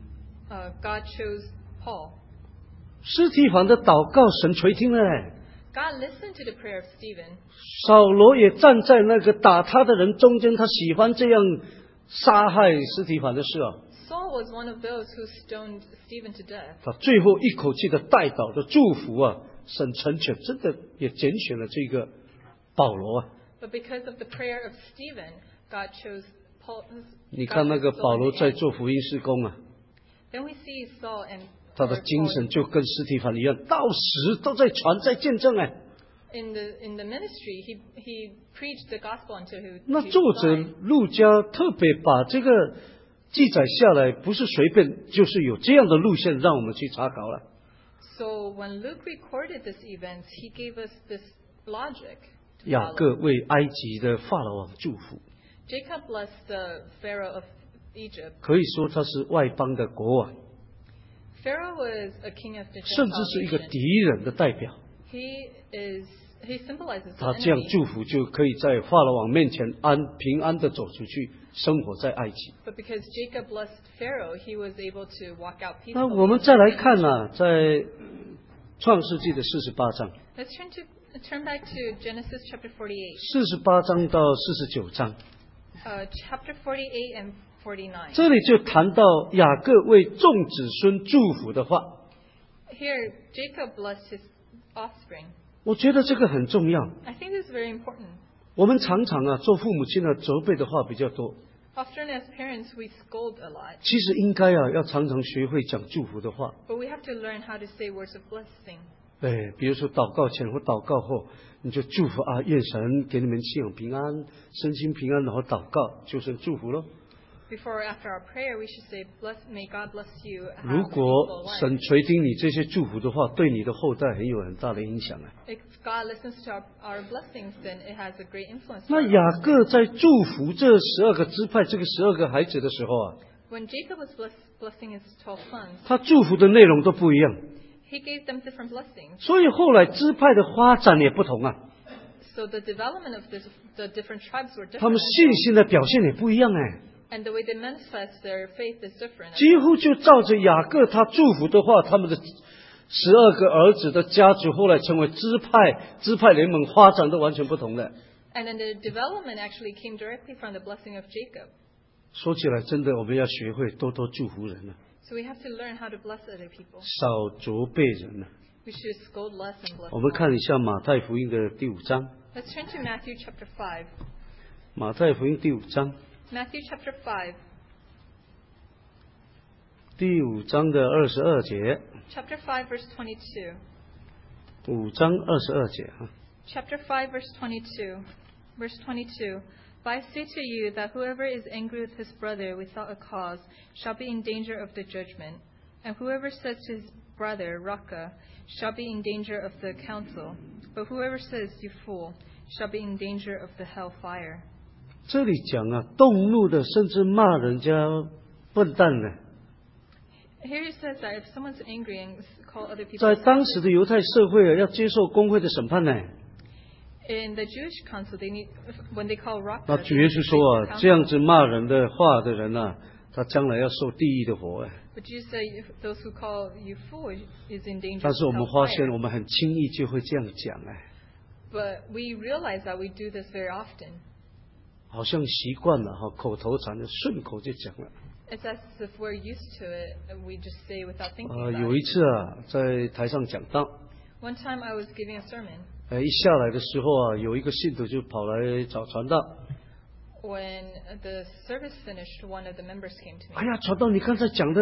Speaker 2: God chose Paul.
Speaker 1: 司提反的祷告，神垂听了嘞。
Speaker 2: God listened to the prayer of Stephen.
Speaker 1: 扫罗也站在那个打他的人中间，他喜欢这样杀害司提反的事啊。
Speaker 2: Saul was one of those who stoned Stephen to death.
Speaker 1: 他最后一口气的代祷的祝福神成全，真的也拣选了这个保罗啊。
Speaker 2: But because of the prayer of Stephen, God chose Paul.
Speaker 1: 你看那个保罗在做福音事工啊，
Speaker 2: Then we see Saul and
Speaker 1: 他的精神就跟司提反一样，到死都在传，在见证哎。
Speaker 2: in the ministry, he preached the gospel until he
Speaker 1: 那作者
Speaker 2: died.
Speaker 1: 路加特别把这个记载下来，不是随便，就是有这样的路线让我们去查考了。
Speaker 2: So when Luke recorded this event, he gave us this logic to
Speaker 1: 雅
Speaker 2: follow.
Speaker 1: 各为埃及的法老王祝福，
Speaker 2: Jacob blessed the Pharaoh of Egypt.
Speaker 1: 可以说他是外邦的国王，
Speaker 2: Pharaoh was a king of the
Speaker 1: 甚至
Speaker 2: Gentile
Speaker 1: 是一个
Speaker 2: nation.
Speaker 1: 敌人的代表。
Speaker 2: He symbolizes
Speaker 1: 他
Speaker 2: the
Speaker 1: 这样
Speaker 2: enemy.
Speaker 1: 祝福，就可以在法老王面前平安的走出去，生活在埃及。
Speaker 2: But because Jacob blessed Pharaoh, he was able to walk out
Speaker 1: 那
Speaker 2: peacefully.
Speaker 1: 我们再来看在创世纪的48章，
Speaker 2: Let's turn back to Genesis chapter 48.
Speaker 1: 48章到49章，
Speaker 2: Chapter 48 and 49.
Speaker 1: 这里就谈到雅各为众子孙祝福的话。
Speaker 2: Here, Jacob blessed his offspring.
Speaker 1: 我觉得这个很重要。
Speaker 2: I think this is very important.
Speaker 1: 我们常常做父母亲的责备的话比较多，
Speaker 2: Often as parents, we scold a lot,
Speaker 1: 其实应该要常常学会讲祝福的话。
Speaker 2: but we have to learn how to say words of blessing.
Speaker 1: 比如说祷告前或祷告后，你就祝福愿神给你们信仰平安，身心平安，然后祷告就是祝福咯。
Speaker 2: Before or after our prayer, we should say, may God bless you.
Speaker 1: 如
Speaker 2: Have a
Speaker 1: 果
Speaker 2: peaceful
Speaker 1: 神
Speaker 2: life.
Speaker 1: 垂听你这些祝福的话，对你的后代很大的影响。
Speaker 2: If God listens to our blessings, then it has a great influence.
Speaker 1: 那
Speaker 2: on
Speaker 1: 雅
Speaker 2: us.
Speaker 1: 各在祝福这12个支派这个12个孩子的时候
Speaker 2: When Jacob was blessing his 12 sons,
Speaker 1: 他祝福的内容都不一样，
Speaker 2: he gave them different blessings.
Speaker 1: 所以后来支派的发展也不同
Speaker 2: So the development of the different tribes were
Speaker 1: 他们
Speaker 2: different.
Speaker 1: 信心的表现也不一样
Speaker 2: And the way they manifest their faith is different.
Speaker 1: 几乎就照着雅各他祝福的话，他们的12个儿子的家族后来成为支派联盟，发展都完全不同了。
Speaker 2: And then the development actually came directly from the blessing of Jacob.
Speaker 1: 说起来，真的我们要学会多多祝福人
Speaker 2: So we have to learn how to bless other people.
Speaker 1: 少责备人
Speaker 2: We should scold less and bless
Speaker 1: 我们
Speaker 2: more.
Speaker 1: 看一下马太福音的第5章，
Speaker 2: Let's turn to Matthew chapter 5.
Speaker 1: 马太福音第5章，
Speaker 2: Matthew chapter 5.
Speaker 1: 第5章的22节，
Speaker 2: Chapter 5 verse 22.
Speaker 1: 5章22节
Speaker 2: Chapter 5 verse 22. Verse 22. But I say to you that whoever is angry with his brother without a cause shall be in danger of the judgment. And whoever says to his brother, Raca, shall be in danger of the council. But whoever says, you fool, shall be in danger of the hellfire.
Speaker 1: 这里讲动怒的甚至骂人家笨蛋呢，
Speaker 2: Here it says that if someone's angry and call other people
Speaker 1: 在当
Speaker 2: stupid,
Speaker 1: 时的犹太社会要接受公会的审判呢。
Speaker 2: in the Jewish council, they need, when they call Raca,
Speaker 1: 那
Speaker 2: they
Speaker 1: 主
Speaker 2: need
Speaker 1: 耶
Speaker 2: to
Speaker 1: 稣
Speaker 2: face
Speaker 1: 说
Speaker 2: the
Speaker 1: 这样
Speaker 2: council.
Speaker 1: 子骂人的话的人他将来要受地狱的火
Speaker 2: But Jesus said, if those who call you fool is in danger
Speaker 1: 但
Speaker 2: of
Speaker 1: 是我们发现
Speaker 2: hellfire.
Speaker 1: 我们很轻易就会这样讲
Speaker 2: But we realize that we do this very often.
Speaker 1: 好像习惯了口头禅就顺口就讲了。
Speaker 2: It's as if we're used to it, and we just say without thinking about
Speaker 1: 有一
Speaker 2: it.
Speaker 1: 次在台上讲道，
Speaker 2: One time I was giving a sermon
Speaker 1: 一下来的时候有一个信徒就跑来找传道，
Speaker 2: when the service finished. One of the members came to me.
Speaker 1: 哎呀，传道你刚才讲的，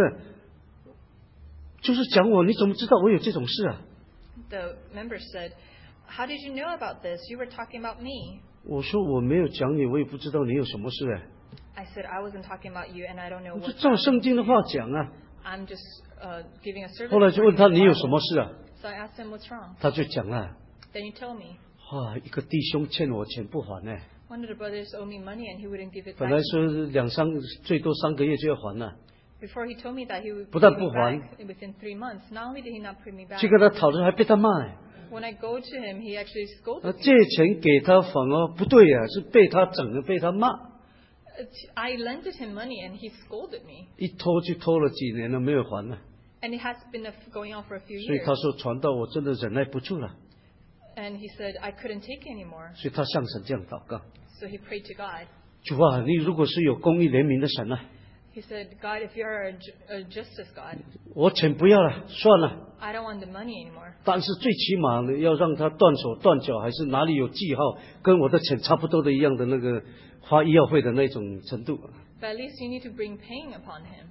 Speaker 1: 就是讲我，你怎么知道我有这种事啊？
Speaker 2: The member said, "How did you know about this? You were talking about me."
Speaker 1: 我说我没有讲你，我也不知道你有什么事
Speaker 2: I said, "I wasn't talking about you, and I don't know
Speaker 1: 我就
Speaker 2: what."
Speaker 1: 照圣经的话讲
Speaker 2: I'm just giving a service.
Speaker 1: 后来就问他
Speaker 2: according to
Speaker 1: 你
Speaker 2: the
Speaker 1: 有什
Speaker 2: Bible.
Speaker 1: 么事
Speaker 2: So I asked him, "What's wrong?"
Speaker 1: 他就讲了，
Speaker 2: Then he told me
Speaker 1: 一个弟兄欠我钱不还
Speaker 2: one of the brothers owed me money, and he wouldn't give it
Speaker 1: 本
Speaker 2: back.
Speaker 1: 来说最多3个月就要还了，
Speaker 2: Before he told me that he would
Speaker 1: 不但
Speaker 2: pay me
Speaker 1: 不还，
Speaker 2: back within 3 months. Not only did he not pay me back,
Speaker 1: 去跟他讨论还被他骂
Speaker 2: when I go to him, he actually scolded me.
Speaker 1: 借钱给他反而不对是被他整的，被他骂，
Speaker 2: I lended him money, and he scolded me.
Speaker 1: 一拖就拖了几年了没有还了，
Speaker 2: And it has been going on for a few
Speaker 1: 所以他
Speaker 2: years.
Speaker 1: 说传道我真的忍耐不住了，
Speaker 2: And he said, I couldn't take it anymore.
Speaker 1: 所以他向神这样祷告，
Speaker 2: So he prayed to God.
Speaker 1: 主啊，你如果是有公义怜悯的神
Speaker 2: He said, God, if you're a justice God,
Speaker 1: 我钱不要了，算了。
Speaker 2: I don't want the money anymore.
Speaker 1: 但是最起码呢，要让他断手断脚，还是哪里有记号，跟我的钱差不多的一样的那个花医药费的那种程度。
Speaker 2: But at least you need to bring pain upon him.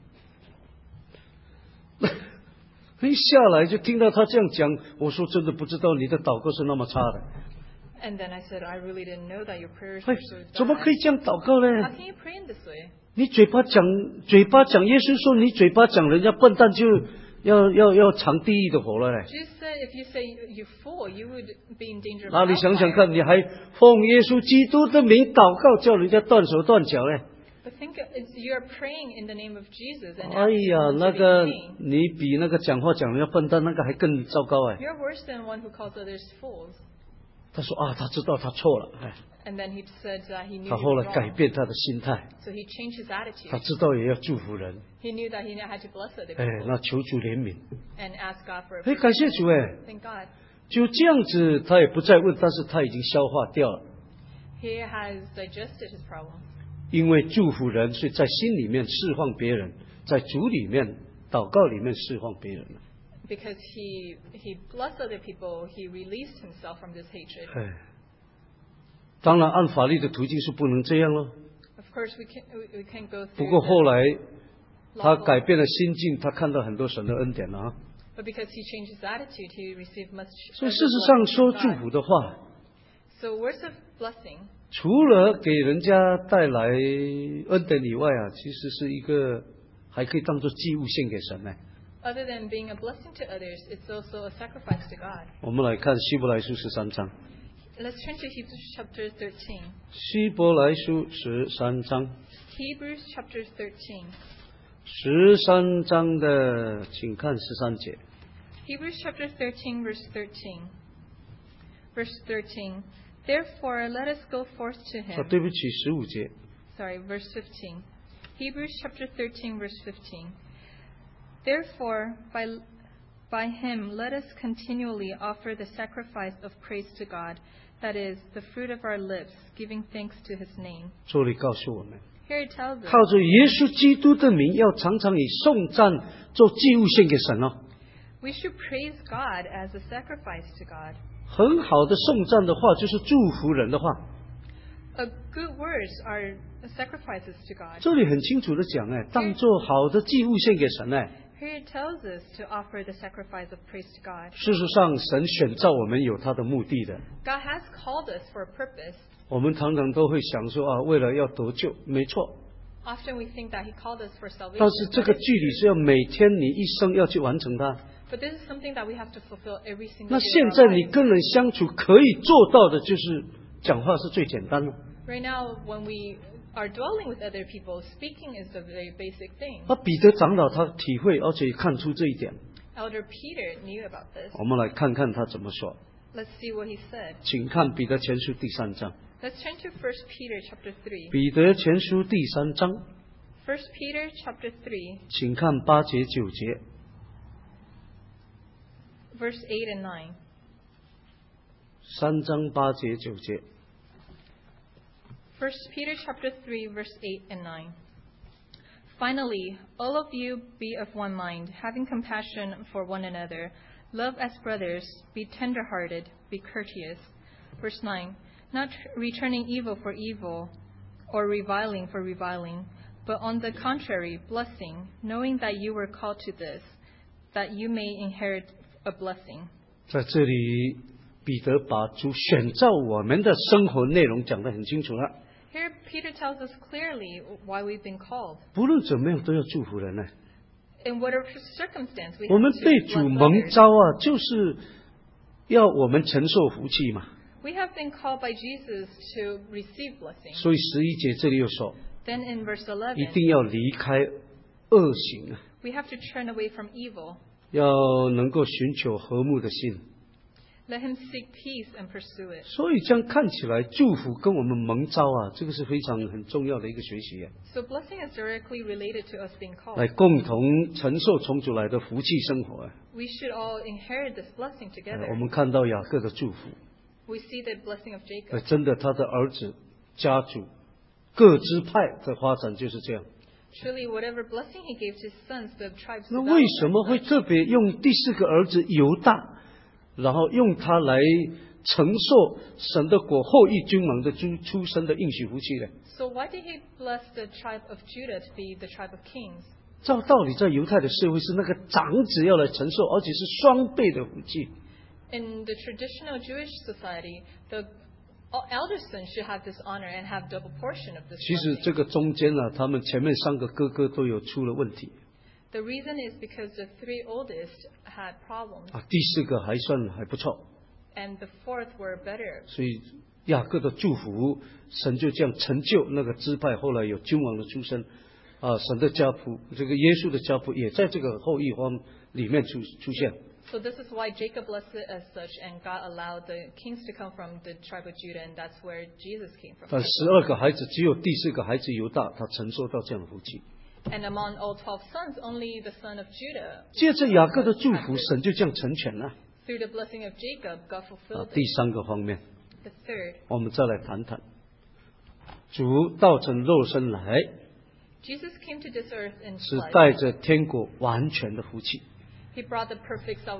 Speaker 1: 一下来就听到他这样讲，我说真的不知道你的祷告是那么差的。
Speaker 2: And then I said, I really didn't know that your prayers
Speaker 1: 哎
Speaker 2: were so，
Speaker 1: 怎么可以
Speaker 2: bad.
Speaker 1: 这样祷告
Speaker 2: How
Speaker 1: 呢？
Speaker 2: can you pray in this way?
Speaker 1: 你嘴巴讲，耶稣说你嘴巴讲人家笨蛋就要尝地狱的火了嘞。
Speaker 2: Jesus said, if you say you fool, you would be in danger of
Speaker 1: 那你想想
Speaker 2: hellfire.
Speaker 1: 看，你还奉耶稣基督的名祷告，叫人家断手断脚嘞？
Speaker 2: But think, you're praying in the name of Jesus and
Speaker 1: 哎
Speaker 2: asking
Speaker 1: 呀，
Speaker 2: him
Speaker 1: 那
Speaker 2: to be
Speaker 1: 个
Speaker 2: in pain.
Speaker 1: 你比那个讲话讲人家笨蛋那个还更糟糕哎。
Speaker 2: You're worse than one who calls others fools.
Speaker 1: 他说他知道他错了，
Speaker 2: And then he said that he knew
Speaker 1: 他
Speaker 2: he
Speaker 1: 后
Speaker 2: was
Speaker 1: 来改
Speaker 2: wrong.
Speaker 1: 变他的心态，
Speaker 2: So he changed his attitude.
Speaker 1: 他知道也要祝福人，
Speaker 2: He knew that he had to bless other
Speaker 1: 哎，
Speaker 2: people
Speaker 1: 那求主怜悯，
Speaker 2: and ask God for
Speaker 1: 哎，感谢主哎，
Speaker 2: Thank God.
Speaker 1: 就这样子，他也不再问，但是他已经消化掉了，
Speaker 2: He has digested his problem.
Speaker 1: 因为祝福人，所以在心里面释放别人，在主里面祷告里面释放别人了，
Speaker 2: Because he blessed other people, he released himself from this hatred.
Speaker 1: 哎， 当然，按法律的途径是不能这样了。
Speaker 2: Of course, we can't go
Speaker 1: 不
Speaker 2: through
Speaker 1: 过后
Speaker 2: the
Speaker 1: 来他
Speaker 2: law.
Speaker 1: 改变了心境，他看到很多神的恩典了啊。
Speaker 2: But because he changed his attitude, he received much.
Speaker 1: 所以
Speaker 2: of
Speaker 1: 事
Speaker 2: the
Speaker 1: 实上
Speaker 2: blessing
Speaker 1: 说
Speaker 2: from
Speaker 1: 祝
Speaker 2: God.
Speaker 1: 福的话，
Speaker 2: So words of blessing,
Speaker 1: 除了给人家带来恩典以外啊，其实是一个还可以当做祭物献给神呢。
Speaker 2: other than being a blessing to others, it's also a sacrifice to God.
Speaker 1: 我们来看希伯来书13章，
Speaker 2: Let's turn to Hebrews chapter 13.
Speaker 1: 希伯来书13章。
Speaker 2: Hebrews chapter 13.
Speaker 1: 13章的，请看13节。
Speaker 2: Hebrews chapter 13, verse 13. Verse 13. Therefore, let us go forth to
Speaker 1: 啊，
Speaker 2: him.
Speaker 1: 对不起，15节。
Speaker 2: Sorry, verse 15. Hebrews chapter 13, verse 15. Therefore, by him, let us continually offer the sacrifice of praise to God, that is, the fruit of our lips, giving thanks to his name.
Speaker 1: 这里告诉我们，
Speaker 2: Here it tells us,
Speaker 1: 靠着耶稣基督的名，要常常以颂赞做祭物献给神哦。
Speaker 2: we should praise God as a sacrifice to God.
Speaker 1: 很好的颂赞的话，就是祝福人的话。
Speaker 2: Good words are sacrifices to God.
Speaker 1: 这里很清楚的讲，当做好的祭物献给神哎。
Speaker 2: Here it tells us to offer the sacrifice of praise to God.
Speaker 1: 事实上，神选召我们有他的目的的。
Speaker 2: God has called us for a purpose.
Speaker 1: 我们常常都会想说啊，为了要得救，没错。
Speaker 2: Often we think that He called us for salvation.
Speaker 1: 但是这个距离是要每天你一生要去完成它。
Speaker 2: But this is something that we have to fulfill every single
Speaker 1: 那
Speaker 2: day.
Speaker 1: 现
Speaker 2: of
Speaker 1: 在
Speaker 2: our
Speaker 1: 你
Speaker 2: lives.
Speaker 1: 跟人相处可以做到的，就是讲话是最简单的。
Speaker 2: Right now, when we are dwelling with other people, speaking is a very basic thing.
Speaker 1: 那彼得长老他体会而且看出这一点。
Speaker 2: Elder Peter knew about this.
Speaker 1: 我们来看看他怎么说。
Speaker 2: Let's see what he said.
Speaker 1: 请看彼得前书第3章。
Speaker 2: Let's turn to 1 Peter chapter 3.
Speaker 1: 彼得前书第3章，
Speaker 2: 1 Peter chapter 3,
Speaker 1: 请看8节9节。
Speaker 2: verse 8 and 9.
Speaker 1: 3章8节9节。
Speaker 2: 1 Peter chapter 3, verse 8 and 9. Finally, all of you be of one mind, having compassion for one another. Love as brothers, be tender-hearted, be courteous. Verse 9. Not returning evil for evil, or reviling for reviling, but on the contrary, blessing, knowing that you were called to this, that you may inherit a blessing.
Speaker 1: 在这里，彼得把主选召我们的生活内容讲得很清楚了。
Speaker 2: Here, Peter tells us clearly why we've been called.
Speaker 1: 不论怎么样，都要祝福人呢。
Speaker 2: In whatever circumstance, we
Speaker 1: 我
Speaker 2: have
Speaker 1: 们
Speaker 2: to
Speaker 1: 被主
Speaker 2: bless
Speaker 1: 蒙
Speaker 2: others.
Speaker 1: 召啊，就是要我们承受福气嘛。
Speaker 2: We have been called by Jesus to receive blessing.
Speaker 1: 所以11节这里又说，
Speaker 2: Then in verse
Speaker 1: 一
Speaker 2: 11,
Speaker 1: 定要离开恶行啊，
Speaker 2: we have to turn away from evil.
Speaker 1: 要能够寻求和睦的心。
Speaker 2: Let him seek peace and pursue it.
Speaker 1: 所以这样看起来，祝福跟我们蒙召啊，这个是非常很重要的一个学习啊，
Speaker 2: So blessing is directly related to us being called.
Speaker 1: 来共同承受从主来的福气生活啊。
Speaker 2: We should all inherit this blessing
Speaker 1: 我
Speaker 2: together.
Speaker 1: 们看到雅各的祝福，
Speaker 2: We see the blessing of Jacob.
Speaker 1: 真的他的儿子、家族、各支派的发展就是这样。
Speaker 2: Truly, whatever blessing he gave to his sons, the tribes
Speaker 1: 那为什
Speaker 2: developed.
Speaker 1: 么会特别用第4个儿子犹大，然后用他来承受神的国后裔君王的出生的应许福气呢？
Speaker 2: So why did he bless the tribe of Judah to be the tribe of kings?
Speaker 1: 照道理，在犹太的社会是那个长子要来承受，而且是双倍的福气。
Speaker 2: In the traditional Jewish society, the elder son should have this honor and have double portion of this
Speaker 1: 其实
Speaker 2: blessing.
Speaker 1: 这个中间呢，他们前面3个哥哥都有出了问题
Speaker 2: The reason is because the 3 oldest had problems,
Speaker 1: 啊，第4个还不错，
Speaker 2: and the 4th were better.
Speaker 1: 所以雅各的祝福，神就这样成就那个支派，后来有君王的出生啊，神的家谱，这个耶稣的家谱也在这个后裔方里面出现。
Speaker 2: So this is why Jacob blessed it as such, and God allowed the kings to come from the tribe of Judah, and that's where Jesus came from.
Speaker 1: 但12个孩子，只有第4个孩子犹大，他承受到这样的福气。
Speaker 2: And among all 12 sons, only the son of Judah,
Speaker 1: 借着雅各的祝福，神就这样成全了。
Speaker 2: through the blessing of Jacob, God
Speaker 1: 啊
Speaker 2: fulfilled，
Speaker 1: 第
Speaker 2: it.
Speaker 1: 3个方面，
Speaker 2: The third,
Speaker 1: 我们再来谈谈，主道成肉身来，
Speaker 2: Jesus came to this earth in
Speaker 1: 是
Speaker 2: flesh.
Speaker 1: 带着天国完全的福气。
Speaker 2: He brought the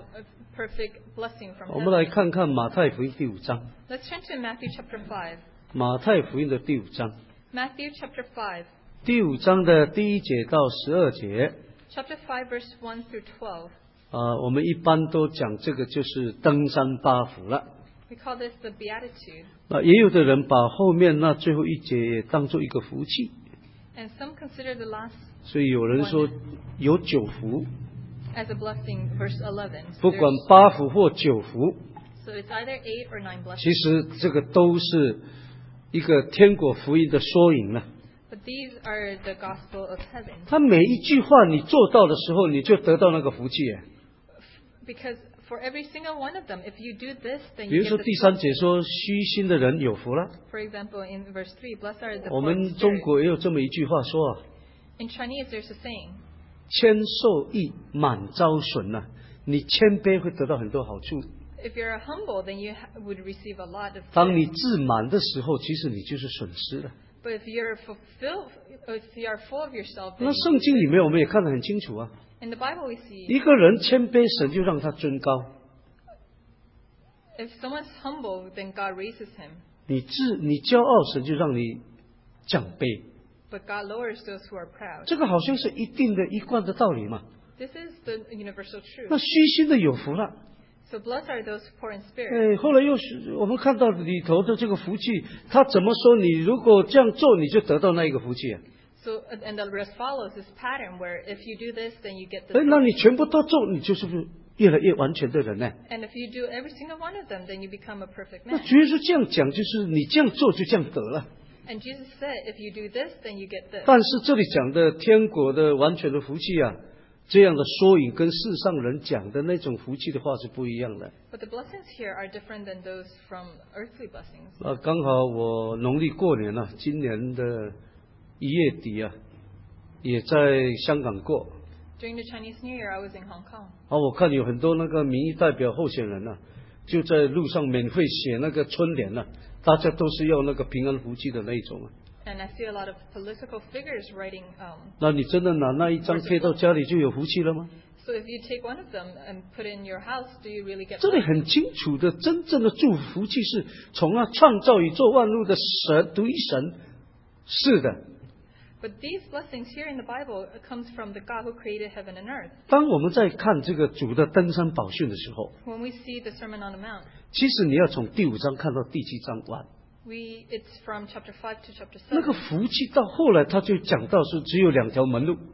Speaker 2: perfect blessing from
Speaker 1: 我们来
Speaker 2: heaven.
Speaker 1: 看看马太福音第5章，
Speaker 2: Let's turn to Matthew chapter 5.
Speaker 1: 马太福音的第5章，
Speaker 2: Matthew chapter 5.
Speaker 1: 第5章的第1节到12节。
Speaker 2: Chapter 5, verse 1 through 12.
Speaker 1: 我们一般都讲这个就是登山八福了。
Speaker 2: We call this the Beatitude.
Speaker 1: 也有的人把后面那最后1节也当做一个福气，
Speaker 2: And some consider the last
Speaker 1: 所以有人说有9福，
Speaker 2: as a blessing, verse 11.
Speaker 1: 不管8福或9福，
Speaker 2: So it's either 8 or 9 blessings.
Speaker 1: 其实这个都是一个天国福音的缩影了。
Speaker 2: But these are the gospel of heaven.
Speaker 1: 他每一句话你做到的时候，你就得到那个福气。
Speaker 2: Because for every single one of them, if you do this, then
Speaker 1: 比
Speaker 2: you
Speaker 1: 如说
Speaker 2: get
Speaker 1: 第
Speaker 2: the
Speaker 1: 3节说虚心的人有福了，
Speaker 2: For example, in verse 3, blessed are the
Speaker 1: 我
Speaker 2: poor in
Speaker 1: 们中
Speaker 2: spirit.
Speaker 1: 国也有这么一句话说
Speaker 2: In Chinese, there's a saying,
Speaker 1: 谦受益，满招损啊。你谦卑会得到很多好处，
Speaker 2: if you're humble, then you would receive a lot of
Speaker 1: 当你
Speaker 2: good.
Speaker 1: 自满的时候，其实你就是损失了。
Speaker 2: But if you're fulfilled, if you are full of yourself,
Speaker 1: 那
Speaker 2: then
Speaker 1: 圣经里面我们也看得很清楚啊，
Speaker 2: in the Bible we see,
Speaker 1: 一个人谦卑，神就让他尊高；
Speaker 2: if someone's humble, then God raises him.
Speaker 1: 你骄傲，神就让你降卑。
Speaker 2: But God lowers those who are proud.
Speaker 1: 这个好像是一定的一贯的道理嘛。
Speaker 2: This is the universal
Speaker 1: 那
Speaker 2: truth.
Speaker 1: 虚心的有福了。
Speaker 2: So blessed are those poor in spirit.
Speaker 1: 后来又是我们看到里头的这个福气，他怎么说？你如果这样做，你就得到那一个福气。
Speaker 2: So, and the rest follows this pattern where if you do this, then you get
Speaker 1: 那
Speaker 2: this.
Speaker 1: 你全部都做，你就是越来越完全的人呢。
Speaker 2: And if you do every single one of them, then you become a perfect
Speaker 1: 那
Speaker 2: man.
Speaker 1: 主耶稣这样讲，就是你这样做就这样得了。
Speaker 2: And Jesus said, if you do this, then you get this.
Speaker 1: 但是这里讲的天国的完全的福气啊，这样的缩影跟世上人讲的那种福气的话是不一样的。
Speaker 2: But the blessings here are different than those from earthly blessings.
Speaker 1: 刚好我农历过年啊，今年的1月底啊，也在香港过。
Speaker 2: During the Chinese New Year, I was in Hong Kong.
Speaker 1: 我看有很多那个民意代表候选人啊，就在路上免费写那个春联啊，大家都是要那个平安福气的那一种啊。
Speaker 2: And I see a lot of political figures writing.
Speaker 1: 那你真的拿那一张贴到家里就有福气了吗？
Speaker 2: So if you take one of them and put it in your house, do you really get
Speaker 1: 这里
Speaker 2: blessed?
Speaker 1: 很清楚的，真正的祝福福气是从那创造宇宙万物的神独一神。是的，
Speaker 2: But these blessings here in the Bible comes from the God who created heaven and earth.
Speaker 1: 当我们在看这个主的登山宝训的时候，
Speaker 2: When we see the Sermon on the Mount,
Speaker 1: 其实你要从第5章看到第7章完，
Speaker 2: it's from chapter 5 to chapter
Speaker 1: 那个
Speaker 2: 7.
Speaker 1: 福气到后来他就讲到是只有2条门路，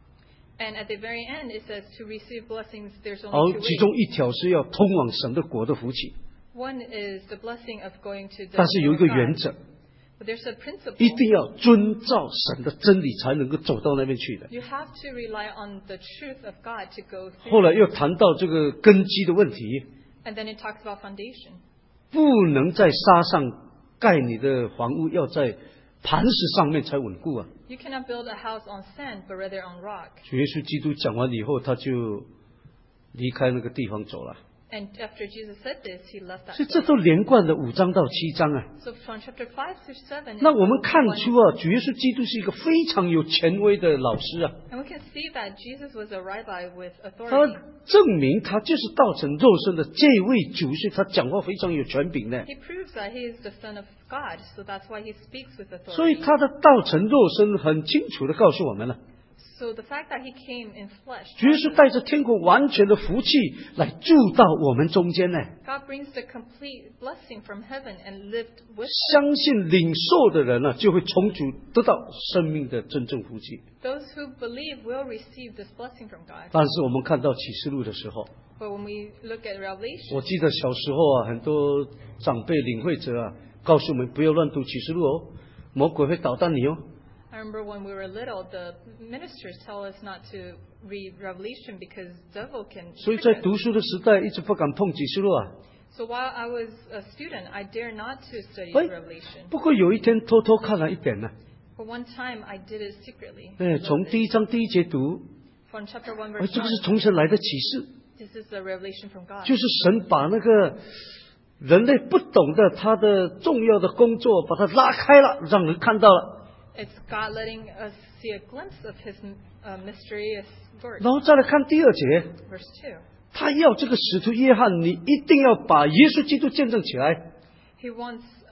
Speaker 2: And at the very end, it says to receive blessings, there's
Speaker 1: 而
Speaker 2: only two
Speaker 1: 其中
Speaker 2: ways.
Speaker 1: 一条是要通往神的国的福气，
Speaker 2: One is the blessing of going to the
Speaker 1: 但是有一个
Speaker 2: kingdom of
Speaker 1: 原
Speaker 2: God.
Speaker 1: 则，
Speaker 2: But there's a principle.
Speaker 1: 一定要遵照神的真理才能够走到那边去的。
Speaker 2: You have to rely on the truth of God to go
Speaker 1: 后
Speaker 2: through.
Speaker 1: 来又谈到这个根基的问题，
Speaker 2: And then it talks about foundation.
Speaker 1: 不能在沙上盖你的房屋，要在磐石上面才稳固啊。
Speaker 2: You cannot build a house on sand, but rather on rock.
Speaker 1: 主耶稣基督讲完以后，他就离开那个地方走了。
Speaker 2: And after Jesus said this, he left that
Speaker 1: 所以这
Speaker 2: place.
Speaker 1: 都连贯的5章到7章啊。
Speaker 2: So from chapter 5 to 7,
Speaker 1: 那我们看
Speaker 2: one-
Speaker 1: 出啊，主耶稣基督是一个非常有权威的老师啊。
Speaker 2: and we can see that Jesus was a rabbi with
Speaker 1: 他
Speaker 2: authority.
Speaker 1: 证明他就是道成肉身的这位主，所以他讲话非常有权柄的。
Speaker 2: He proves that he is the Son of God, so that's why he speaks with
Speaker 1: 所以
Speaker 2: authority.
Speaker 1: 他的道成肉身很清楚的告诉我们了，
Speaker 2: So the fact that he came in flesh,
Speaker 1: 主耶稣带着天国完全的福气来住到我们中间呢。
Speaker 2: God brings the complete blessing from heaven and lived with us.
Speaker 1: 相信领受的人呢，就会从主得到生命的真正福气。
Speaker 2: Those who believe will receive this blessing from God.
Speaker 1: 但是我们看到启示录的时候，
Speaker 2: But when we look at
Speaker 1: 我
Speaker 2: Revelation,
Speaker 1: 记得小时候啊，很多长辈领会者啊，告诉我们不要乱读启示录哦，魔鬼会捣蛋你哦。
Speaker 2: I remember when we were little, the ministers tell us not to read Revelation because devil can
Speaker 1: 所以
Speaker 2: trick
Speaker 1: 在
Speaker 2: us.
Speaker 1: 读书的时代，一直不敢碰启示录啊。
Speaker 2: So while I was a student, I dare not to study
Speaker 1: 哎
Speaker 2: Revelation.
Speaker 1: 不过有一天偷偷看了一点呢，
Speaker 2: But one time I did it secretly.
Speaker 1: 从第1章第1节读，
Speaker 2: From chapter 1
Speaker 1: 哎，
Speaker 2: verse
Speaker 1: 这个是
Speaker 2: 1,
Speaker 1: 从神来的启示，
Speaker 2: this is a revelation from God.
Speaker 1: 就是神把那个人类不懂的他的重要的工作，把它拉开了，让人看到了。
Speaker 2: It's God letting us see a glimpse of his mysterious work.
Speaker 1: 然后再来看第2节，
Speaker 2: Verse 2.
Speaker 1: 他要这个使徒约翰，你一定要把耶稣基督见证起来。
Speaker 2: He wants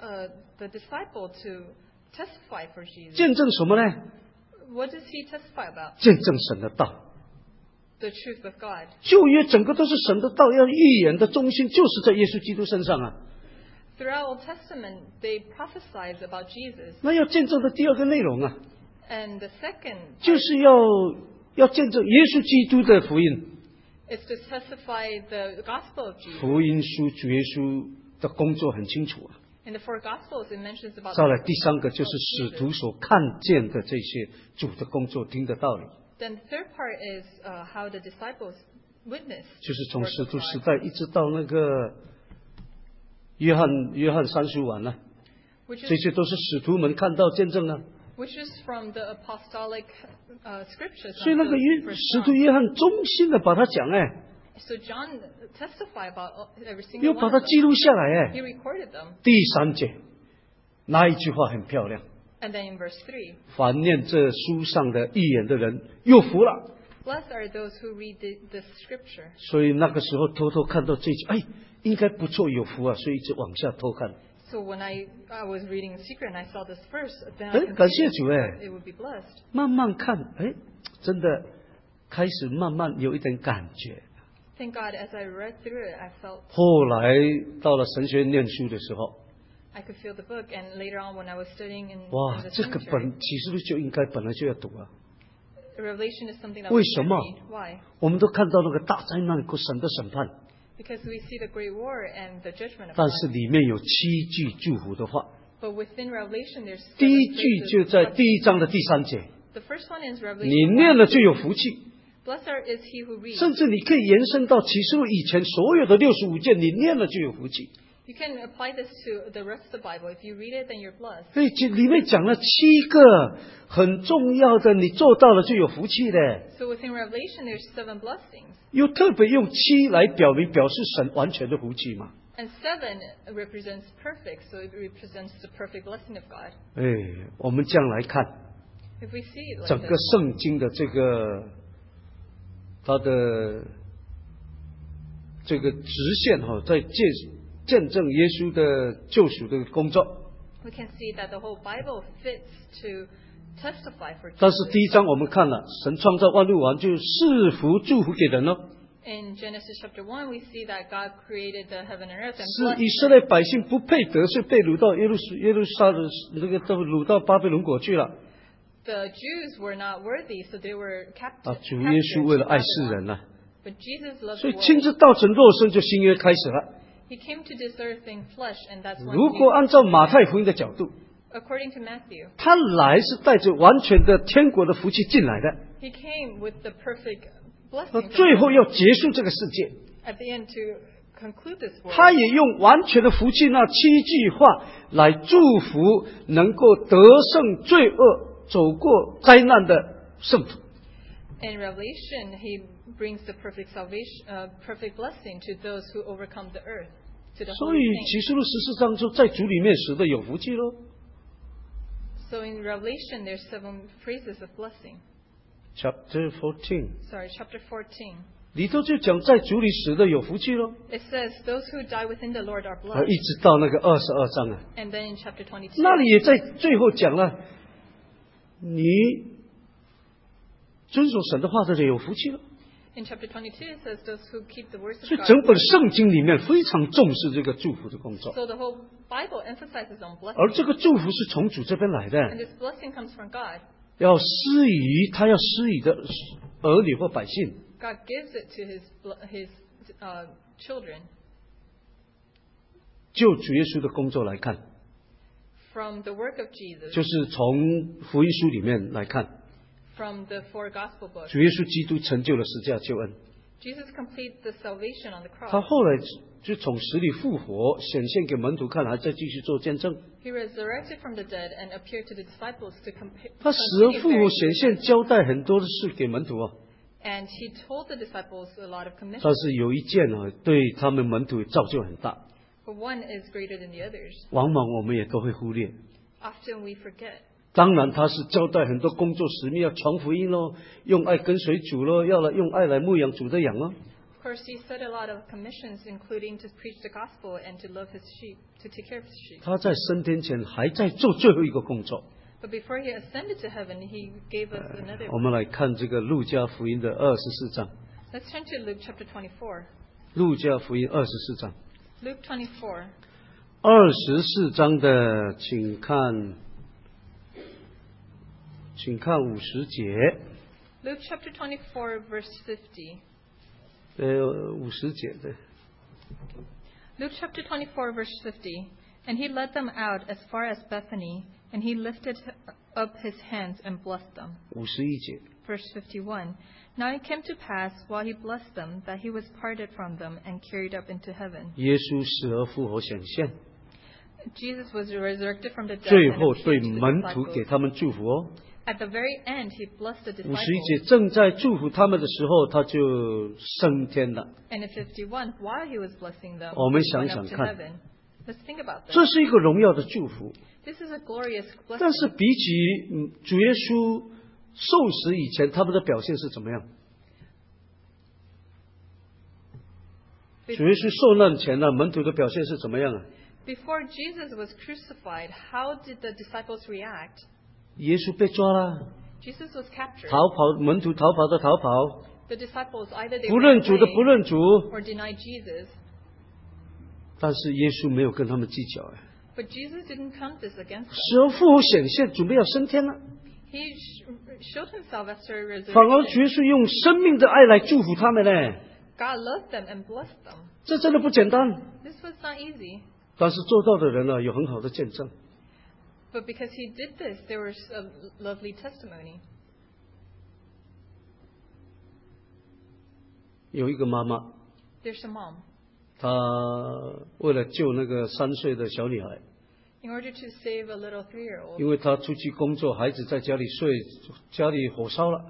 Speaker 2: the disciple to testify for Jesus.
Speaker 1: 见证什么呢？
Speaker 2: What does he testify about?
Speaker 1: 见证神的道。
Speaker 2: The truth of God.
Speaker 1: 旧约整个都是神的道，要预言的中心就是在耶稣基督身上啊。
Speaker 2: Throughout Old Testament, they prophesied about Jesus.
Speaker 1: 那要见证的第二个内容啊，
Speaker 2: And the second
Speaker 1: 就是要见证耶稣基督的福音。
Speaker 2: is to testify the gospel of Jesus.
Speaker 1: 福音书主耶稣的工作很清楚啊。
Speaker 2: In the four gospels, it mentions about
Speaker 1: 再来
Speaker 2: the
Speaker 1: 第三个就是使徒所看见的这些主的工作，听的道理，
Speaker 2: Then the third part is how the disciples witnessed.
Speaker 1: 就是从
Speaker 2: the work
Speaker 1: 使
Speaker 2: of
Speaker 1: 徒
Speaker 2: God.
Speaker 1: 时代一直到那个约翰三书完了，
Speaker 2: Which
Speaker 1: 这
Speaker 2: is
Speaker 1: 些都是使徒们看到见证啊。
Speaker 2: which is from the apostolic scriptures.
Speaker 1: 所以那个
Speaker 2: First
Speaker 1: 使徒
Speaker 2: John.
Speaker 1: 约翰衷心的把它讲，哎，
Speaker 2: So John testified about every
Speaker 1: 又
Speaker 2: single
Speaker 1: 把
Speaker 2: one
Speaker 1: 它
Speaker 2: of
Speaker 1: 记
Speaker 2: them.
Speaker 1: 录下来，
Speaker 2: He
Speaker 1: 哎。
Speaker 2: recorded them.
Speaker 1: 第三节那一句话很漂亮，
Speaker 2: And then in verse 3,
Speaker 1: 凡念这书上的预言的人有福了。
Speaker 2: blessed are those who read this scripture.
Speaker 1: 所以那个时候偷偷看到这句，哎，应该不错，有福啊，所以一直往下偷看。
Speaker 2: So when I was reading in secret and I saw this verse, then
Speaker 1: 哎
Speaker 2: I
Speaker 1: 感谢
Speaker 2: concluded
Speaker 1: 主哎
Speaker 2: it would be blessed.
Speaker 1: 慢慢看，哎，真的开始慢慢有一点感觉。
Speaker 2: Thank God, as I read through it, I felt
Speaker 1: 后来到了神学院念书的时候，
Speaker 2: I could feel the book. And later on, when I was studying in
Speaker 1: 哇，
Speaker 2: the
Speaker 1: 这个
Speaker 2: seminary,
Speaker 1: 启示录就应该本来就要读啊。
Speaker 2: Revelation is something that
Speaker 1: 为
Speaker 2: we
Speaker 1: 什
Speaker 2: should
Speaker 1: 么？
Speaker 2: read. Why?
Speaker 1: 我们都看到那个大灾难和神的审判，
Speaker 2: Because we see the great war and the judgment of
Speaker 1: 但是
Speaker 2: God.
Speaker 1: 里面有7句祝福的话。
Speaker 2: But within Revelation, there's
Speaker 1: 第
Speaker 2: seven
Speaker 1: 一句
Speaker 2: phrases
Speaker 1: 就
Speaker 2: of
Speaker 1: 在
Speaker 2: blessing.
Speaker 1: 第1章的第3节，
Speaker 2: The first one is
Speaker 1: 你
Speaker 2: Revelation
Speaker 1: 念
Speaker 2: 1.
Speaker 1: 了就有福气。
Speaker 2: Blessed is he who reads.
Speaker 1: 甚至你可以延伸到启示录以前所有的65件，你念了就有福气。
Speaker 2: You can apply this to the rest of the Bible. If you read it, then you're blessed.
Speaker 1: 所以这里面讲了7个很重要的，你做到了就有福气的。
Speaker 2: So within Revelation, there's 7 blessings.
Speaker 1: 又特别用7来表示神完全的福气嘛。
Speaker 2: And 7 represents perfect, so it represents the perfect blessing of God.
Speaker 1: 哎，我们这样来看
Speaker 2: If we see it like
Speaker 1: 整个
Speaker 2: this,
Speaker 1: 圣经的它的这个直线哈，在见证耶稣的救赎的工作。
Speaker 2: we can see that the whole Bible fits to testify for
Speaker 1: 但是
Speaker 2: Jesus.
Speaker 1: 第1章我们看了，神创造万物完就赐福祝福给人了。
Speaker 2: In Genesis chapter 1, we see that God created the heaven and earth and
Speaker 1: 是
Speaker 2: blessed
Speaker 1: 以色列百姓不配得，所以被掳到耶路撒冷那个都掳到巴比伦国去了。
Speaker 2: The Jews were not worthy, so they were
Speaker 1: 啊，
Speaker 2: captive.
Speaker 1: 主耶稣为了爱世
Speaker 2: captured to
Speaker 1: 人
Speaker 2: Babylon.
Speaker 1: 呐、
Speaker 2: But Jesus loved
Speaker 1: 所
Speaker 2: the
Speaker 1: 以亲
Speaker 2: world.
Speaker 1: 自道成肉身，就新约开始了。
Speaker 2: He came to this earth in flesh, and that's when
Speaker 1: 如果
Speaker 2: he,
Speaker 1: 按照马太福音的角度，
Speaker 2: according to Matthew,
Speaker 1: 他来是带着完全的天国的福气进来的，
Speaker 2: he came with the perfect
Speaker 1: 那
Speaker 2: blessing.
Speaker 1: 最后要结束这个世界，
Speaker 2: At the end, to conclude this world,
Speaker 1: 他也用完全的福气那7句话来祝福能够得胜罪恶、走过灾难的圣徒。
Speaker 2: in Revelation, he brings the perfect salvation, perfect blessing to those who overcome the earth, to the
Speaker 1: 所
Speaker 2: holy
Speaker 1: 以
Speaker 2: saints.
Speaker 1: 启示录14章说，在主里面死的有福气喽。
Speaker 2: So in Revelation, there's 7 phrases of blessing.
Speaker 1: Chapter 14
Speaker 2: Sorry, chapter 14.
Speaker 1: 里头就讲在主里死的有福气喽，
Speaker 2: It says, those who die within the Lord are
Speaker 1: 而
Speaker 2: blessed.
Speaker 1: 一直到那个22章啊，
Speaker 2: And then in chapter 22,
Speaker 1: 那里也在最后讲了，你遵守神的话的人有福气了。
Speaker 2: in chapter 22, it says, those who keep the words of
Speaker 1: 所以
Speaker 2: God.
Speaker 1: 整本圣经里面非常重视这个祝福的工作，
Speaker 2: So the whole Bible emphasizes on
Speaker 1: 而
Speaker 2: blessing.
Speaker 1: 这个祝福是从主这边来
Speaker 2: And
Speaker 1: 的，
Speaker 2: this blessing comes from God.
Speaker 1: 要施予他要施予的儿女或百姓。
Speaker 2: God gives it to his children.
Speaker 1: 就主耶稣的工作来看，
Speaker 2: From the work of Jesus,
Speaker 1: 就是从福音书里面来看，
Speaker 2: from the 4 gospel books,
Speaker 1: 主耶稣基督成就了十架救恩。
Speaker 2: Jesus completes the salvation on the
Speaker 1: 他
Speaker 2: cross.
Speaker 1: 后来就从死里复活，显现给门徒看，还在继续做见证。
Speaker 2: He resurrected from the dead and appeared to the disciples to
Speaker 1: 他死而
Speaker 2: continue
Speaker 1: 复活，
Speaker 2: bearing
Speaker 1: 显现
Speaker 2: witness.
Speaker 1: 交代很多的事给门徒啊。
Speaker 2: And he told the disciples a lot of
Speaker 1: 但
Speaker 2: commissions.
Speaker 1: 是有一件啊，对他们门徒造就很大，
Speaker 2: But one is greater than the others.
Speaker 1: 往往我们也都会忽略。
Speaker 2: Often we forget.
Speaker 1: 当然，他是交代很多工作使命，要传福音咯，用爱跟随主咯，要来用爱来牧养主的羊咯。
Speaker 2: Of course, he said a lot of commissions, including to preach the gospel and to love his sheep, to take care of his sheep.
Speaker 1: 他在升天前还在做最后一个工作。
Speaker 2: But before he ascended to heaven, he gave us another
Speaker 1: 我们来看这个路加福音的24章。
Speaker 2: Let's turn to Luke chapter 24.
Speaker 1: 路加福音24章。
Speaker 2: Luke 24.
Speaker 1: 24章的，请看50节。
Speaker 2: Luke chapter 24, verse 50.
Speaker 1: 50节的。
Speaker 2: Luke chapter 24, verse 50. And he led them out as far as Bethany, and he lifted up his hands and blessed them.
Speaker 1: 51节。
Speaker 2: Verse 51. Now it came to pass, while he blessed them, that he was parted from them and carried up into heaven.
Speaker 1: 耶稣死而复活显现，
Speaker 2: Jesus was resurrected from the dead
Speaker 1: 最
Speaker 2: and
Speaker 1: 后对
Speaker 2: appeared to the
Speaker 1: 门徒给
Speaker 2: disciples.
Speaker 1: 他们祝福哦。
Speaker 2: At the very end, he blessed the
Speaker 1: 51
Speaker 2: disciples.
Speaker 1: 节正在祝福他们的时候，他就升天了。
Speaker 2: And in 51, while he was blessing them,
Speaker 1: 我们
Speaker 2: he
Speaker 1: 想
Speaker 2: went
Speaker 1: 想
Speaker 2: up to
Speaker 1: 看。
Speaker 2: heaven. Let's think about
Speaker 1: 这
Speaker 2: this.
Speaker 1: 是一个荣耀的祝福，
Speaker 2: This is a glorious
Speaker 1: 但
Speaker 2: blessing.
Speaker 1: 是比起主耶稣受死以前，他们的表现是怎么样？主耶稣受难前呢，门徒的表现是怎么样啊？
Speaker 2: Before Jesus was crucified, how did the disciples react?
Speaker 1: 耶稣被抓了，
Speaker 2: Jesus was captured.
Speaker 1: 逃跑，门徒逃跑的逃跑，
Speaker 2: The disciples either they
Speaker 1: 不
Speaker 2: ran
Speaker 1: 认主的
Speaker 2: away
Speaker 1: 不认主，
Speaker 2: or denied Jesus.
Speaker 1: 但是耶稣没有跟他们计较哎。
Speaker 2: But Jesus didn't count this against them.
Speaker 1: 死而复活显现，准备要升天了，
Speaker 2: He showed himself after
Speaker 1: 反而主
Speaker 2: resurrection.
Speaker 1: 耶稣用生命的爱来祝福他们呢，
Speaker 2: God loved them and blessed them.
Speaker 1: 这真的不简单。
Speaker 2: This was not easy.
Speaker 1: 但是做到的人呢，有很好的见证。
Speaker 2: But because he did this, there was a lovely testimony.
Speaker 1: 有一个妈妈，
Speaker 2: There's a mom.
Speaker 1: 她为了救那个3岁的小女孩，
Speaker 2: In order to save a little 3-year-old,
Speaker 1: 因为她出去工作，孩子在家里睡，家里火烧了，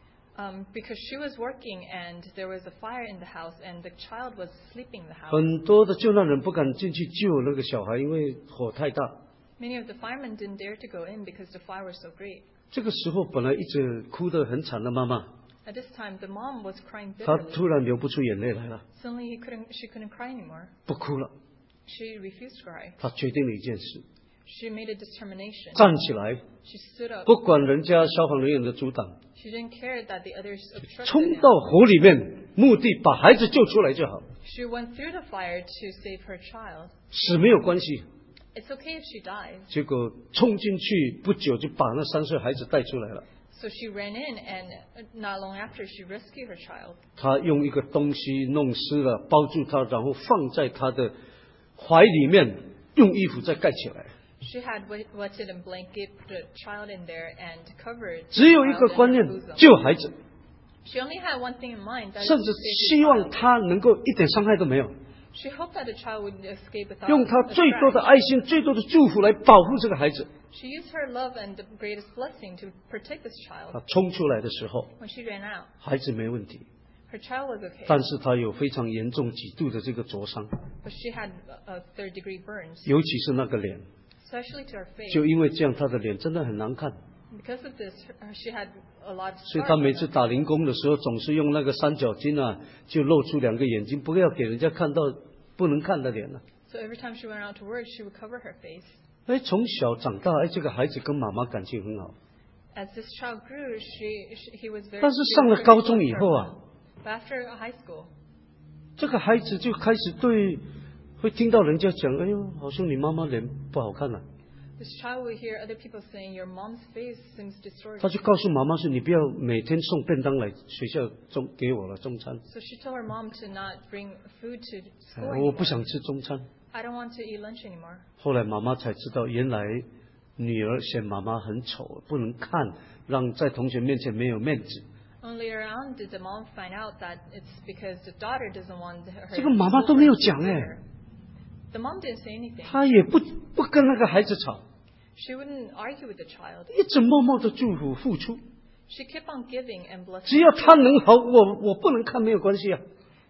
Speaker 2: because she was working and there was a fire in the house and the child was sleeping in the house.
Speaker 1: 很多的救难人不敢进去救那个小孩，因为火太大。
Speaker 2: Many of the firemen didn't dare to go in because the fire was so great.
Speaker 1: 这个时候本来一直哭得很惨的妈妈，
Speaker 2: At this time, the mom was crying
Speaker 1: 她
Speaker 2: bitterly.
Speaker 1: 突然流不出眼泪来了，
Speaker 2: Suddenly, she couldn't cry anymore.
Speaker 1: 不哭了。
Speaker 2: She refused to cry.
Speaker 1: 她决定了一件事，
Speaker 2: She made a determination.
Speaker 1: 站起来，
Speaker 2: She stood up.
Speaker 1: 不管人家消防人员的阻挡，
Speaker 2: She didn't care that the others obstructed
Speaker 1: 冲
Speaker 2: him.
Speaker 1: 到火里面，目的把孩子救出来就好，
Speaker 2: She went through the fire to save her child.
Speaker 1: 死没有关系。
Speaker 2: It's okay if she dies.
Speaker 1: 结果冲进去不久就把那3岁孩子带出来了。
Speaker 2: So she ran in, and not long after, she rescued her child.
Speaker 1: 他用一个东西弄湿了，包住他，然后放在他的怀里面，用衣服再盖起来。
Speaker 2: She had wetted and blanket, put a child in there, and covered the
Speaker 1: 只有一个
Speaker 2: child
Speaker 1: 观
Speaker 2: in
Speaker 1: 念
Speaker 2: her： bosom.
Speaker 1: 救孩子，
Speaker 2: She only had one thing in mind, that is
Speaker 1: 甚
Speaker 2: to
Speaker 1: 至
Speaker 2: save
Speaker 1: 希
Speaker 2: the
Speaker 1: 望
Speaker 2: child.
Speaker 1: 他能够一点伤害都没有，
Speaker 2: She hoped that the child would escape without
Speaker 1: 用他
Speaker 2: a
Speaker 1: 最多的
Speaker 2: scratch.
Speaker 1: 爱心、最多的祝福来保护这个孩子。
Speaker 2: She used her love and the greatest blessing to protect this
Speaker 1: 他
Speaker 2: child.
Speaker 1: 冲出来的时候，
Speaker 2: When she ran out,
Speaker 1: 孩子没问题，
Speaker 2: her child was okay,
Speaker 1: 但是他有非常严重几度的这个灼伤，
Speaker 2: but she had 3rd-degree burns,
Speaker 1: 尤其是那个脸，
Speaker 2: especially to her face.
Speaker 1: 就因为这样，他的脸真的很难看。
Speaker 2: Because of this, she had a lot of
Speaker 1: 所以
Speaker 2: scars
Speaker 1: 他
Speaker 2: on
Speaker 1: 每
Speaker 2: her
Speaker 1: 次打
Speaker 2: face.
Speaker 1: 零工的时候，总是用那个三角巾啊，就露出2个眼睛，不要给人家看到不能看的脸了。
Speaker 2: So every time she went out to work, she would cover her face.
Speaker 1: 哎，从小长大，哎，这个孩子跟妈妈感情很好。
Speaker 2: As this child grew, he was very.
Speaker 1: 但是
Speaker 2: he
Speaker 1: 上
Speaker 2: was
Speaker 1: 了
Speaker 2: very
Speaker 1: 高
Speaker 2: close
Speaker 1: 中
Speaker 2: to
Speaker 1: 以
Speaker 2: her
Speaker 1: 后啊，
Speaker 2: mom. But after high school,
Speaker 1: 这个孩子就开始会听到人家讲，哎呦，好像你妈妈脸不好看了、
Speaker 2: this child would hear other people saying, "Your mom's face seems distorted."
Speaker 1: 他就告诉妈妈说：“你不要每天送便当来学校给我了中餐，
Speaker 2: So she told her mom to not bring food to school
Speaker 1: 我
Speaker 2: anymore.
Speaker 1: 不想吃中餐。”
Speaker 2: I don't want to eat lunch anymore.
Speaker 1: 后来妈妈才知道，原来女儿嫌妈妈很丑，不能看，让在同学面前没有面子。
Speaker 2: Only later on did the mom find out that it's because the daughter doesn't want her.
Speaker 1: 这个妈妈都没有讲
Speaker 2: to see
Speaker 1: 哎
Speaker 2: her. The mom didn't say anything.
Speaker 1: 她也不跟那个孩子吵，
Speaker 2: She wouldn't argue with the child.
Speaker 1: 一直默默的祝福付出。
Speaker 2: She kept on giving and blessing.
Speaker 1: 只要他能好，我不能看没有关系啊。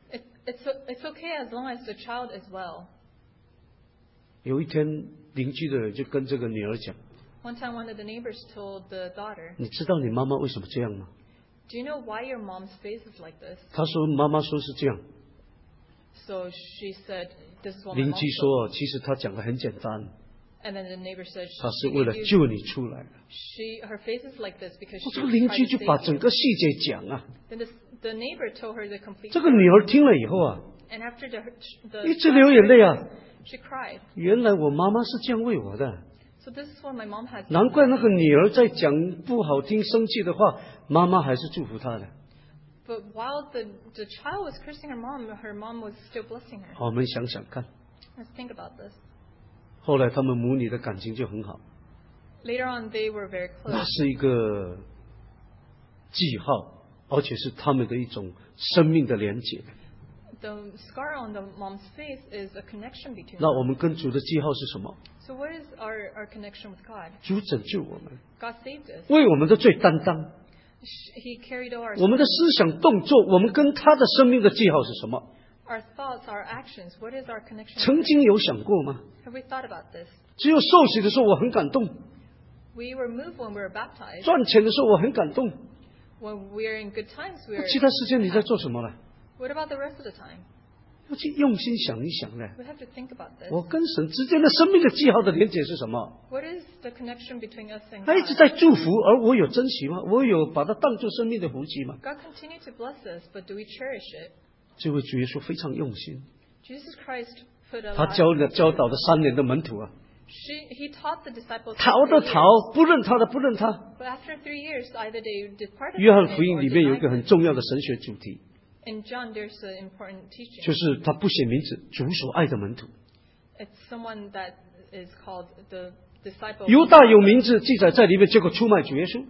Speaker 2: It's okay as long as the child is well.
Speaker 1: 有一天，邻居的人就跟这个女儿讲
Speaker 2: One time, one of the neighbors told the daughter,：“
Speaker 1: 你知道你妈妈为什么这样吗
Speaker 2: "Do you know why your mom's face is like this?"
Speaker 1: ？”她说：“妈妈说是这样，
Speaker 2: So she said, "This is what my
Speaker 1: 邻
Speaker 2: mom
Speaker 1: 居
Speaker 2: told
Speaker 1: 说，其实他讲的很简单，
Speaker 2: me." And then the neighbor said,
Speaker 1: 他是
Speaker 2: "She
Speaker 1: 为了
Speaker 2: gave you-
Speaker 1: 救你出来的。
Speaker 2: her face is like this because
Speaker 1: 这
Speaker 2: she
Speaker 1: 个
Speaker 2: was
Speaker 1: 邻
Speaker 2: trying
Speaker 1: 居
Speaker 2: to
Speaker 1: 就把
Speaker 2: save
Speaker 1: 整
Speaker 2: you."
Speaker 1: 个细节讲啊。
Speaker 2: Then the neighbor told her the complete
Speaker 1: 这个
Speaker 2: story.
Speaker 1: 女儿听了以后啊，
Speaker 2: And after the
Speaker 1: 一直流眼泪啊。
Speaker 2: she cried.
Speaker 1: 原来我妈妈是这样为我的，
Speaker 2: So this is what my mom has.
Speaker 1: 难怪那个女儿在讲不好听、生气的话，妈妈还是祝福她的。
Speaker 2: But while the child was cursing her mom was still blessing her.
Speaker 1: 好，我们想想看，
Speaker 2: Let's think about this.
Speaker 1: 后来他们母女的感情就很好，
Speaker 2: Later on, they were very
Speaker 1: 那
Speaker 2: close.
Speaker 1: 是一个记号，而且是他们的一种生命的连结。
Speaker 2: The scar on the mom's face is a connection between
Speaker 1: 那
Speaker 2: them.
Speaker 1: 我们跟主的记号是什么？
Speaker 2: So what is our connection with God?
Speaker 1: 主拯救我们，
Speaker 2: God saved us.
Speaker 1: 为我们的罪担当。
Speaker 2: He carried all
Speaker 1: 我们的
Speaker 2: our
Speaker 1: 思想动作，我们跟他的生命的记号是什么？
Speaker 2: thoughts, our actions. What is our connection?
Speaker 1: 曾经有想过吗？
Speaker 2: Have we thought about this?
Speaker 1: 只有受洗的时候我很感动，
Speaker 2: We were moved when we were baptized.
Speaker 1: 赚钱的时候我很感动。
Speaker 2: When we are in good times, we
Speaker 1: 那
Speaker 2: are.
Speaker 1: 其他时间你在做什么呢？
Speaker 2: What about the rest of the time?
Speaker 1: 要去用心想一想呢。
Speaker 2: We have to think about this.
Speaker 1: 我跟神之间的生命的记号的连结是什么？
Speaker 2: What is the connection between us and
Speaker 1: 他一直
Speaker 2: God?
Speaker 1: 在祝福，而我有珍惜吗？我有把它当作生命的福气吗？
Speaker 2: God continued to bless us, but do we cherish it?
Speaker 1: 这位主耶稣非常用心，
Speaker 2: Jesus Christ put a
Speaker 1: 他
Speaker 2: lot.
Speaker 1: 教导的3年的门徒啊，
Speaker 2: He taught the disciples.
Speaker 1: 逃
Speaker 2: for
Speaker 1: 的
Speaker 2: 3
Speaker 1: 逃
Speaker 2: years,，
Speaker 1: 不认他的不认他。
Speaker 2: but after 3 years, either they departed
Speaker 1: 约
Speaker 2: from
Speaker 1: 翰
Speaker 2: him
Speaker 1: 福音
Speaker 2: or
Speaker 1: 里面有一
Speaker 2: denied
Speaker 1: 个很
Speaker 2: him.
Speaker 1: 重要的神学主题，
Speaker 2: In John, there's an important teaching.
Speaker 1: 就是他不写名字，主所爱的门徒。
Speaker 2: It's someone that is called the disciple.
Speaker 1: 犹大有名字记载在里面，结果出卖主耶稣。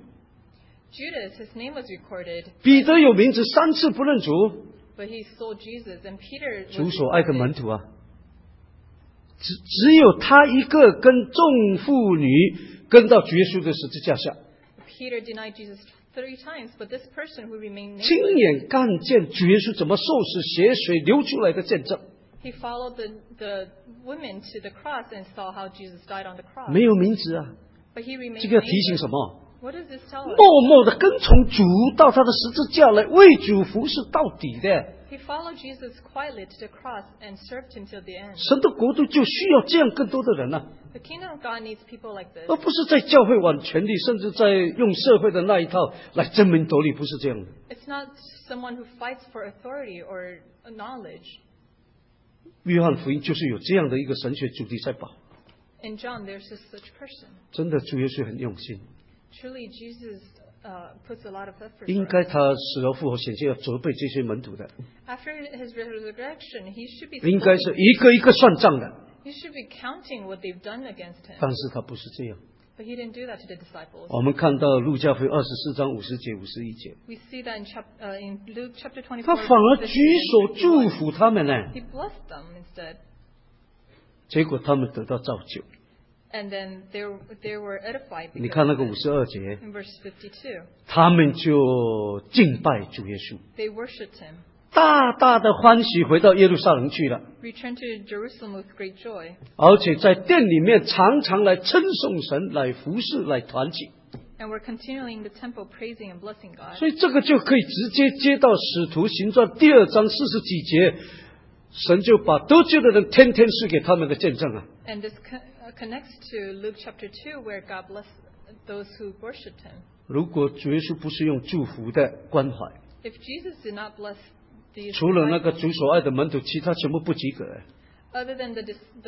Speaker 2: Judas, his name was recorded,
Speaker 1: 彼得有名字3次不认主，
Speaker 2: but he sold Jesus. And Peter
Speaker 1: 主
Speaker 2: was
Speaker 1: 所爱的
Speaker 2: recorded.
Speaker 1: 门徒啊，只有他一个跟众妇女跟到主耶稣的十字架下，
Speaker 2: Peter denied Jesus 3 times, but this person who remained
Speaker 1: 亲
Speaker 2: nameless,
Speaker 1: 眼看见主耶稣怎么受死、血水流出来的见证，
Speaker 2: he followed the women to the cross and saw how Jesus died on the cross.
Speaker 1: 没有名字啊。
Speaker 2: But he remained
Speaker 1: 这个要提醒
Speaker 2: nameless.
Speaker 1: 什么？
Speaker 2: What does this tell us?
Speaker 1: 默默的跟从主到他的十字架来为主服侍到底的。
Speaker 2: He followed Jesus quietly to the cross and served him till the end.
Speaker 1: 神的国度就需要这样更多的人啊，
Speaker 2: The kingdom of God needs people like this.
Speaker 1: 而不是在教会玩权力，甚至在用社会的那一套来争名夺利，不是这样的。
Speaker 2: It's not someone who fights for authority or knowledge.
Speaker 1: 约翰福音就是有这样的一个神学主题在保。
Speaker 2: In John, there's just such person.
Speaker 1: 真的，主耶稣很用心，
Speaker 2: Truly, Jesus puts a lot of effort.
Speaker 1: 应
Speaker 2: for
Speaker 1: 该
Speaker 2: us.
Speaker 1: 他死而复活，显现要责备这些门徒的，
Speaker 2: After his resurrection, he should be
Speaker 1: 应该是一个一个算账的。
Speaker 2: he should be counting what they've done against him.
Speaker 1: 但是他不是这样。
Speaker 2: But he didn't do that to the disciples.
Speaker 1: 我们看到路加福音24章50节、51节，
Speaker 2: We see that in Luke chapter 24.
Speaker 1: 他反而
Speaker 2: verses
Speaker 1: 举手
Speaker 2: 51.
Speaker 1: 祝福他们呢，
Speaker 2: He blessed them instead.
Speaker 1: 结果他们得到造就。
Speaker 2: And then they were edified
Speaker 1: 你
Speaker 2: because
Speaker 1: 看那
Speaker 2: of
Speaker 1: 个
Speaker 2: it.
Speaker 1: 52节，
Speaker 2: In verse 52,
Speaker 1: 他们就敬拜主耶稣，
Speaker 2: they worshipped him,
Speaker 1: 大大的欢喜回到耶路撒冷去了，
Speaker 2: returned to Jerusalem with great joy,
Speaker 1: 而且在殿里面常常来称颂神、来服侍、来团契。
Speaker 2: and were continually in the temple praising and blessing God.
Speaker 1: 所以这个就可以直接接到使徒行传2章40几节，神就把得救的人天天赐给他们的见证啊。
Speaker 2: And this connects to Luke chapter 2, where God blessed those who worshipped him.
Speaker 1: 如果主耶稣不是用祝福的关怀，
Speaker 2: If Jesus did not bless these
Speaker 1: 除了那个
Speaker 2: disciples,
Speaker 1: 主所爱的门徒，其他全部不及格。
Speaker 2: other than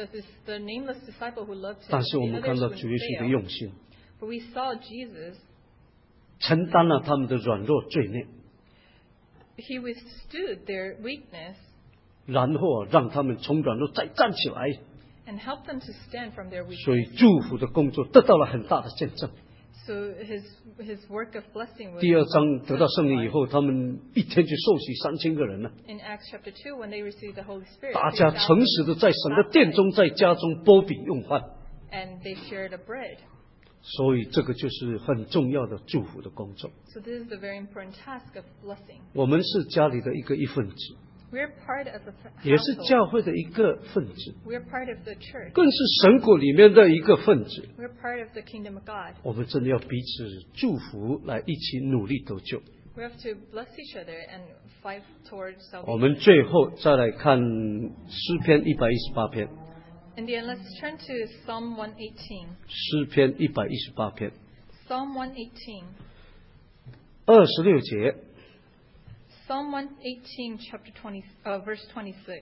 Speaker 2: the nameless disciple who loved him,
Speaker 1: 但是我
Speaker 2: the
Speaker 1: 们看
Speaker 2: others
Speaker 1: 到
Speaker 2: would
Speaker 1: 主耶稣的
Speaker 2: fail.
Speaker 1: 用心，
Speaker 2: But we saw Jesus,
Speaker 1: 承担了他们的软弱罪孽，
Speaker 2: he withstood their weakness
Speaker 1: 然后让他们从软弱再站起来。
Speaker 2: and helped them to stand from their
Speaker 1: 所以
Speaker 2: weakness.
Speaker 1: 祝福的工作得到了很大的见证。
Speaker 2: So his work of blessing was
Speaker 1: 第2章得到圣灵以后，他们一天就受洗3000个人了。
Speaker 2: in Acts chapter 2 when they received the Holy Spirit.
Speaker 1: 大
Speaker 2: they
Speaker 1: 家
Speaker 2: found
Speaker 1: 诚实的在神的殿中，在家中剥饼用饭。
Speaker 2: and they shared a bread.
Speaker 1: 所以这个就是很重要的祝福的工作。
Speaker 2: So this is a very important task of blessing.
Speaker 1: 我们是家里的一份子，
Speaker 2: We're part of the
Speaker 1: 也是
Speaker 2: household.
Speaker 1: 教会的一个分子，
Speaker 2: We're part of the church.
Speaker 1: 更是神国里面的一个分子。
Speaker 2: We're part of the kingdom of God.
Speaker 1: 我们真的要彼此祝福，来一起努力得救。
Speaker 2: We have to bless each other and fight towards
Speaker 1: 我们
Speaker 2: salvation.
Speaker 1: 最后再来看诗篇118篇，
Speaker 2: In the end, let's turn to Psalm 118.
Speaker 1: 诗篇118篇
Speaker 2: Psalm 118.
Speaker 1: 26节，
Speaker 2: Psalm 118, verse 26.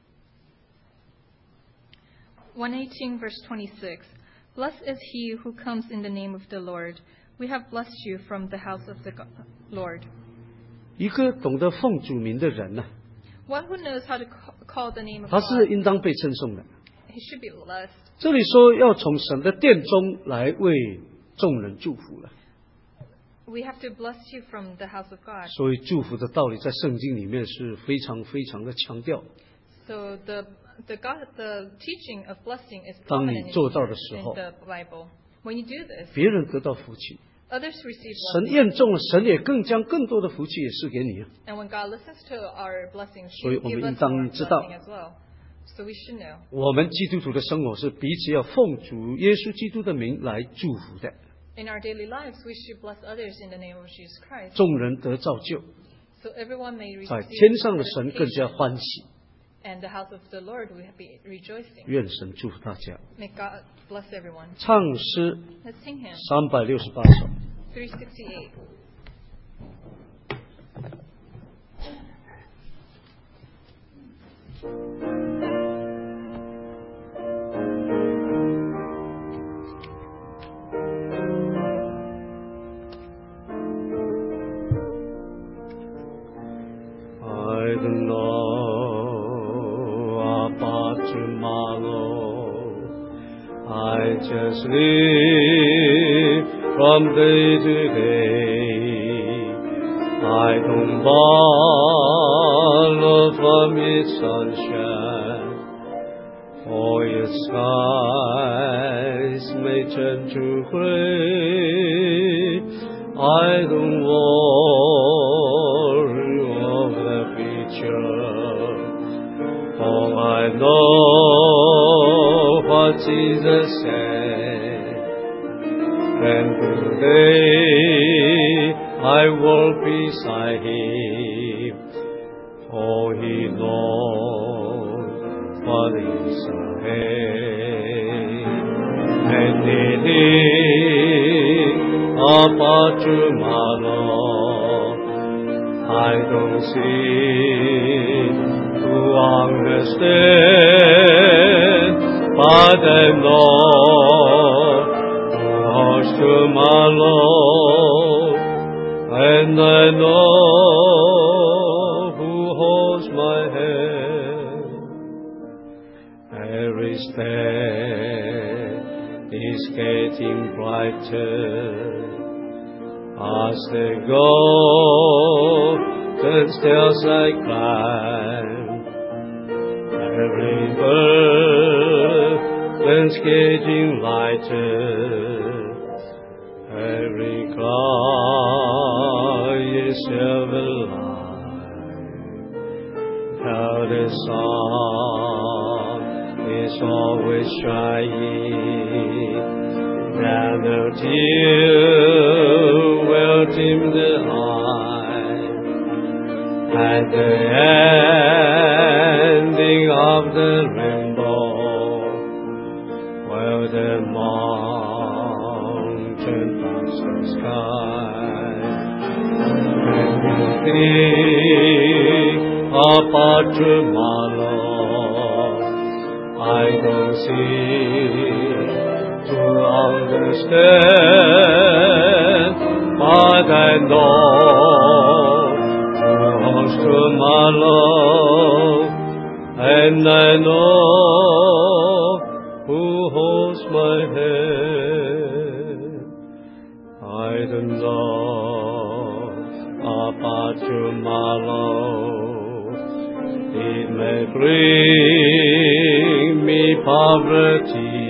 Speaker 2: 118, verse 26. Blessed is he who comes in the name of the Lord. We have blessed you from the house of the Lord.
Speaker 1: 一个懂得奉主名的人呢，
Speaker 2: One who knows how to call the name of
Speaker 1: 他
Speaker 2: God,
Speaker 1: 是应当被称颂的。
Speaker 2: he should be blessed.
Speaker 1: 这里说要从神的殿中来为众人祝福了，
Speaker 2: We have to bless you from the house of God.
Speaker 1: 所以祝福的道理在圣经里面是非常非常的强调。
Speaker 2: So the teaching of blessing is
Speaker 1: 当你
Speaker 2: prominent
Speaker 1: 做到的时候，
Speaker 2: in the Bible. When you do this,
Speaker 1: 别人得到福气，
Speaker 2: others receive
Speaker 1: 神
Speaker 2: blessing.
Speaker 1: 验中了，神也更将更多的福气也是给你啊。
Speaker 2: And when God listens to our blessings,
Speaker 1: 所以
Speaker 2: He
Speaker 1: 我们
Speaker 2: gives
Speaker 1: 应
Speaker 2: us
Speaker 1: 当
Speaker 2: more
Speaker 1: 知道
Speaker 2: blessing as well. So we should know.
Speaker 1: 我们基督徒的生活是彼此要奉主耶稣基督的名来祝福的，
Speaker 2: In our daily lives, we should bless others in the name of Jesus Christ.
Speaker 1: 众人得造就，
Speaker 2: So everyone may
Speaker 1: 在
Speaker 2: receive
Speaker 1: 天上的神更加
Speaker 2: edification,
Speaker 1: 欢喜。
Speaker 2: and the house of the Lord will be rejoicing.
Speaker 1: 愿神祝福大家。
Speaker 2: May God bless everyone.
Speaker 1: 唱诗
Speaker 2: Let's sing hymn
Speaker 1: 368首。
Speaker 2: 368.
Speaker 1: I don't know about tomorrow. I just live from day to day. I don't borrow from its sunshine, for its skies may turn to gray. I don't worry of the future, for I know what Jesus said. And today I walk beside Him, for He knows what is ahead. Anything about tomorrow I don't seem to understand, but I know who holds tomorrow, and I know who holds my hand. Every step is getting brighter as the golden stairs I climb. Every burden's getting lighter, every cloud is silver light. How the sun is always shining, and the tear will dim the eye. At the ending of the rainbow, where the mountain touches the sky, when you think about tomorrow, I don't seem to understand, but I know who holds tomorrow, and I know who holds my hand. I don't know about tomorrow. It may bring me poverty,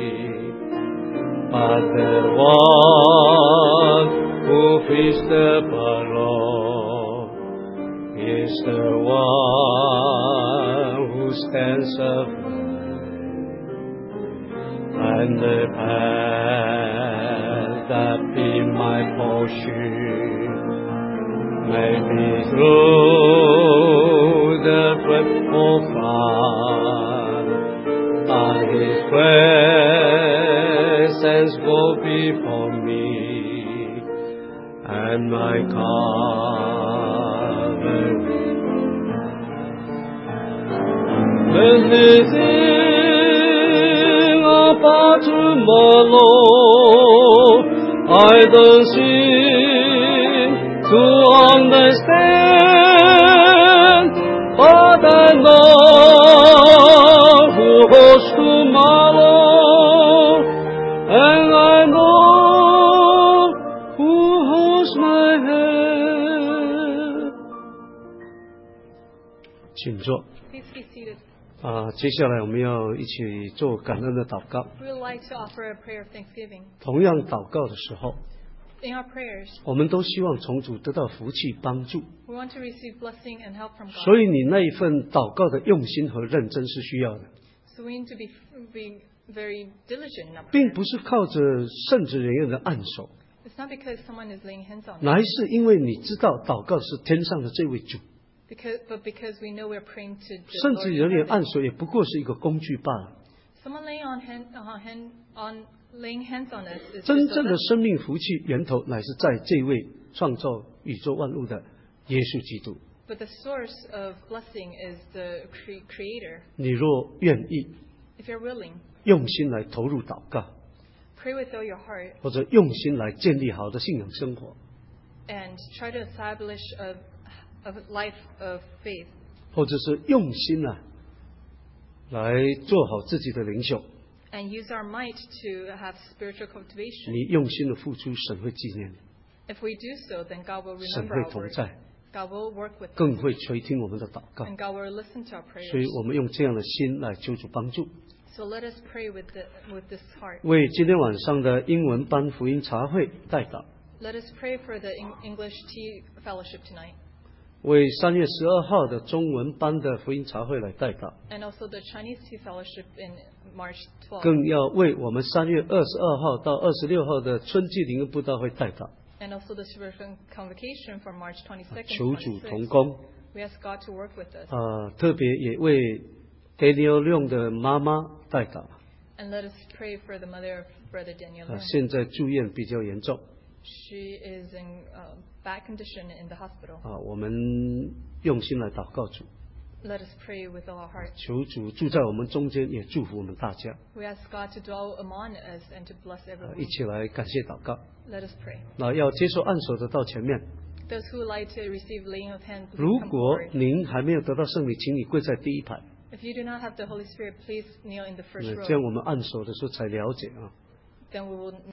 Speaker 1: but the one who feeds the poor is the one who stands afraid, and the path that be my portion maybe through the dreadful flood, but His presence go before me, and my cover. Anything about tomorrow, I don't seem to understand, but I know who holds tomorrow, and I know who holds my hand. 请坐。
Speaker 2: Please be seated.
Speaker 1: 接下来我们要一起做感恩的祷告。
Speaker 2: We would like to offer a prayer of thanksgiving.
Speaker 1: 同样祷告的时候，
Speaker 2: In our prayers,
Speaker 1: 我们都希望从主得到福气帮助，
Speaker 2: we want to receive blessing and help from God.
Speaker 1: 所以你那一份祷告的用心和认真是需要的，
Speaker 2: So we need to be very diligent in our
Speaker 1: 并
Speaker 2: prayer.
Speaker 1: 不是靠着圣职人员的按手，
Speaker 2: It's not because someone is laying hands on us,
Speaker 1: 乃是因为你知道祷告是天上的这位主，
Speaker 2: but because we know we're praying to the
Speaker 1: 圣
Speaker 2: Lord
Speaker 1: 职
Speaker 2: in
Speaker 1: 人员
Speaker 2: heaven.
Speaker 1: 按手也不过是一个工具罢了。
Speaker 2: Someone laying hands on us is
Speaker 1: 真
Speaker 2: just
Speaker 1: 正
Speaker 2: a
Speaker 1: 的
Speaker 2: vessel.
Speaker 1: 生命福气源头乃是在这位创造宇宙万物的耶稣基督。
Speaker 2: But the source of blessing is the Creator.
Speaker 1: 你若愿意
Speaker 2: If you're willing,
Speaker 1: 用心来投入祷告，
Speaker 2: pray with all your heart
Speaker 1: 或者用心来建立好的信仰生活，
Speaker 2: and try to establish a life of faith,
Speaker 1: 或者是用心来做好自己的领袖，
Speaker 2: and use our might to have spiritual cultivation.
Speaker 1: 你用心的付出，神会纪念你，
Speaker 2: If we do so, then God will
Speaker 1: 神
Speaker 2: remember
Speaker 1: 会
Speaker 2: our
Speaker 1: 同
Speaker 2: work.
Speaker 1: 在，
Speaker 2: God will work with us,
Speaker 1: 更会垂听我们的祷告。
Speaker 2: and God will listen to our
Speaker 1: 所以
Speaker 2: prayers.
Speaker 1: 我们用这样的心来求主帮助，
Speaker 2: So let us pray with this heart.
Speaker 1: 为今天晚上的英文班福音茶会代祷，
Speaker 2: Let us pray for the English Tea Fellowship tonight,
Speaker 1: 为3月12号的中文班的福音茶会来代祷，
Speaker 2: and also the Chinese Tea Fellowship in March 12th,
Speaker 1: 更要为我们3月22号到26号的春季灵恩布道会代祷，
Speaker 2: and also the spiritual convocation for March 22nd
Speaker 1: 求主
Speaker 2: and 26th.
Speaker 1: 同工。
Speaker 2: We ask God to work with us,
Speaker 1: 特别也为 Daniel Leong 的妈妈代祷，
Speaker 2: and let us pray for the mother of Brother Daniel Leung.
Speaker 1: 现在住院比较严重，
Speaker 2: She is in bad condition in the hospital.
Speaker 1: 我们用心来祷告主，
Speaker 2: Let us pray with all our hearts.
Speaker 1: 求主住在我们中间，也祝福我们大家。
Speaker 2: We ask God to dwell among us and to bless
Speaker 1: 一
Speaker 2: everyone.
Speaker 1: 起来感谢祷告。
Speaker 2: Let us pray.
Speaker 1: 那要接受按手的到前面。
Speaker 2: Those who would like to receive laying of hands, please
Speaker 1: 如
Speaker 2: come
Speaker 1: 果
Speaker 2: forward.
Speaker 1: 您还没有得到圣灵，请你跪在第一排，
Speaker 2: If you do not have the Holy Spirit, please kneel in the first
Speaker 1: 这样
Speaker 2: row.
Speaker 1: 我们按手的时候才了解啊。
Speaker 2: Then we will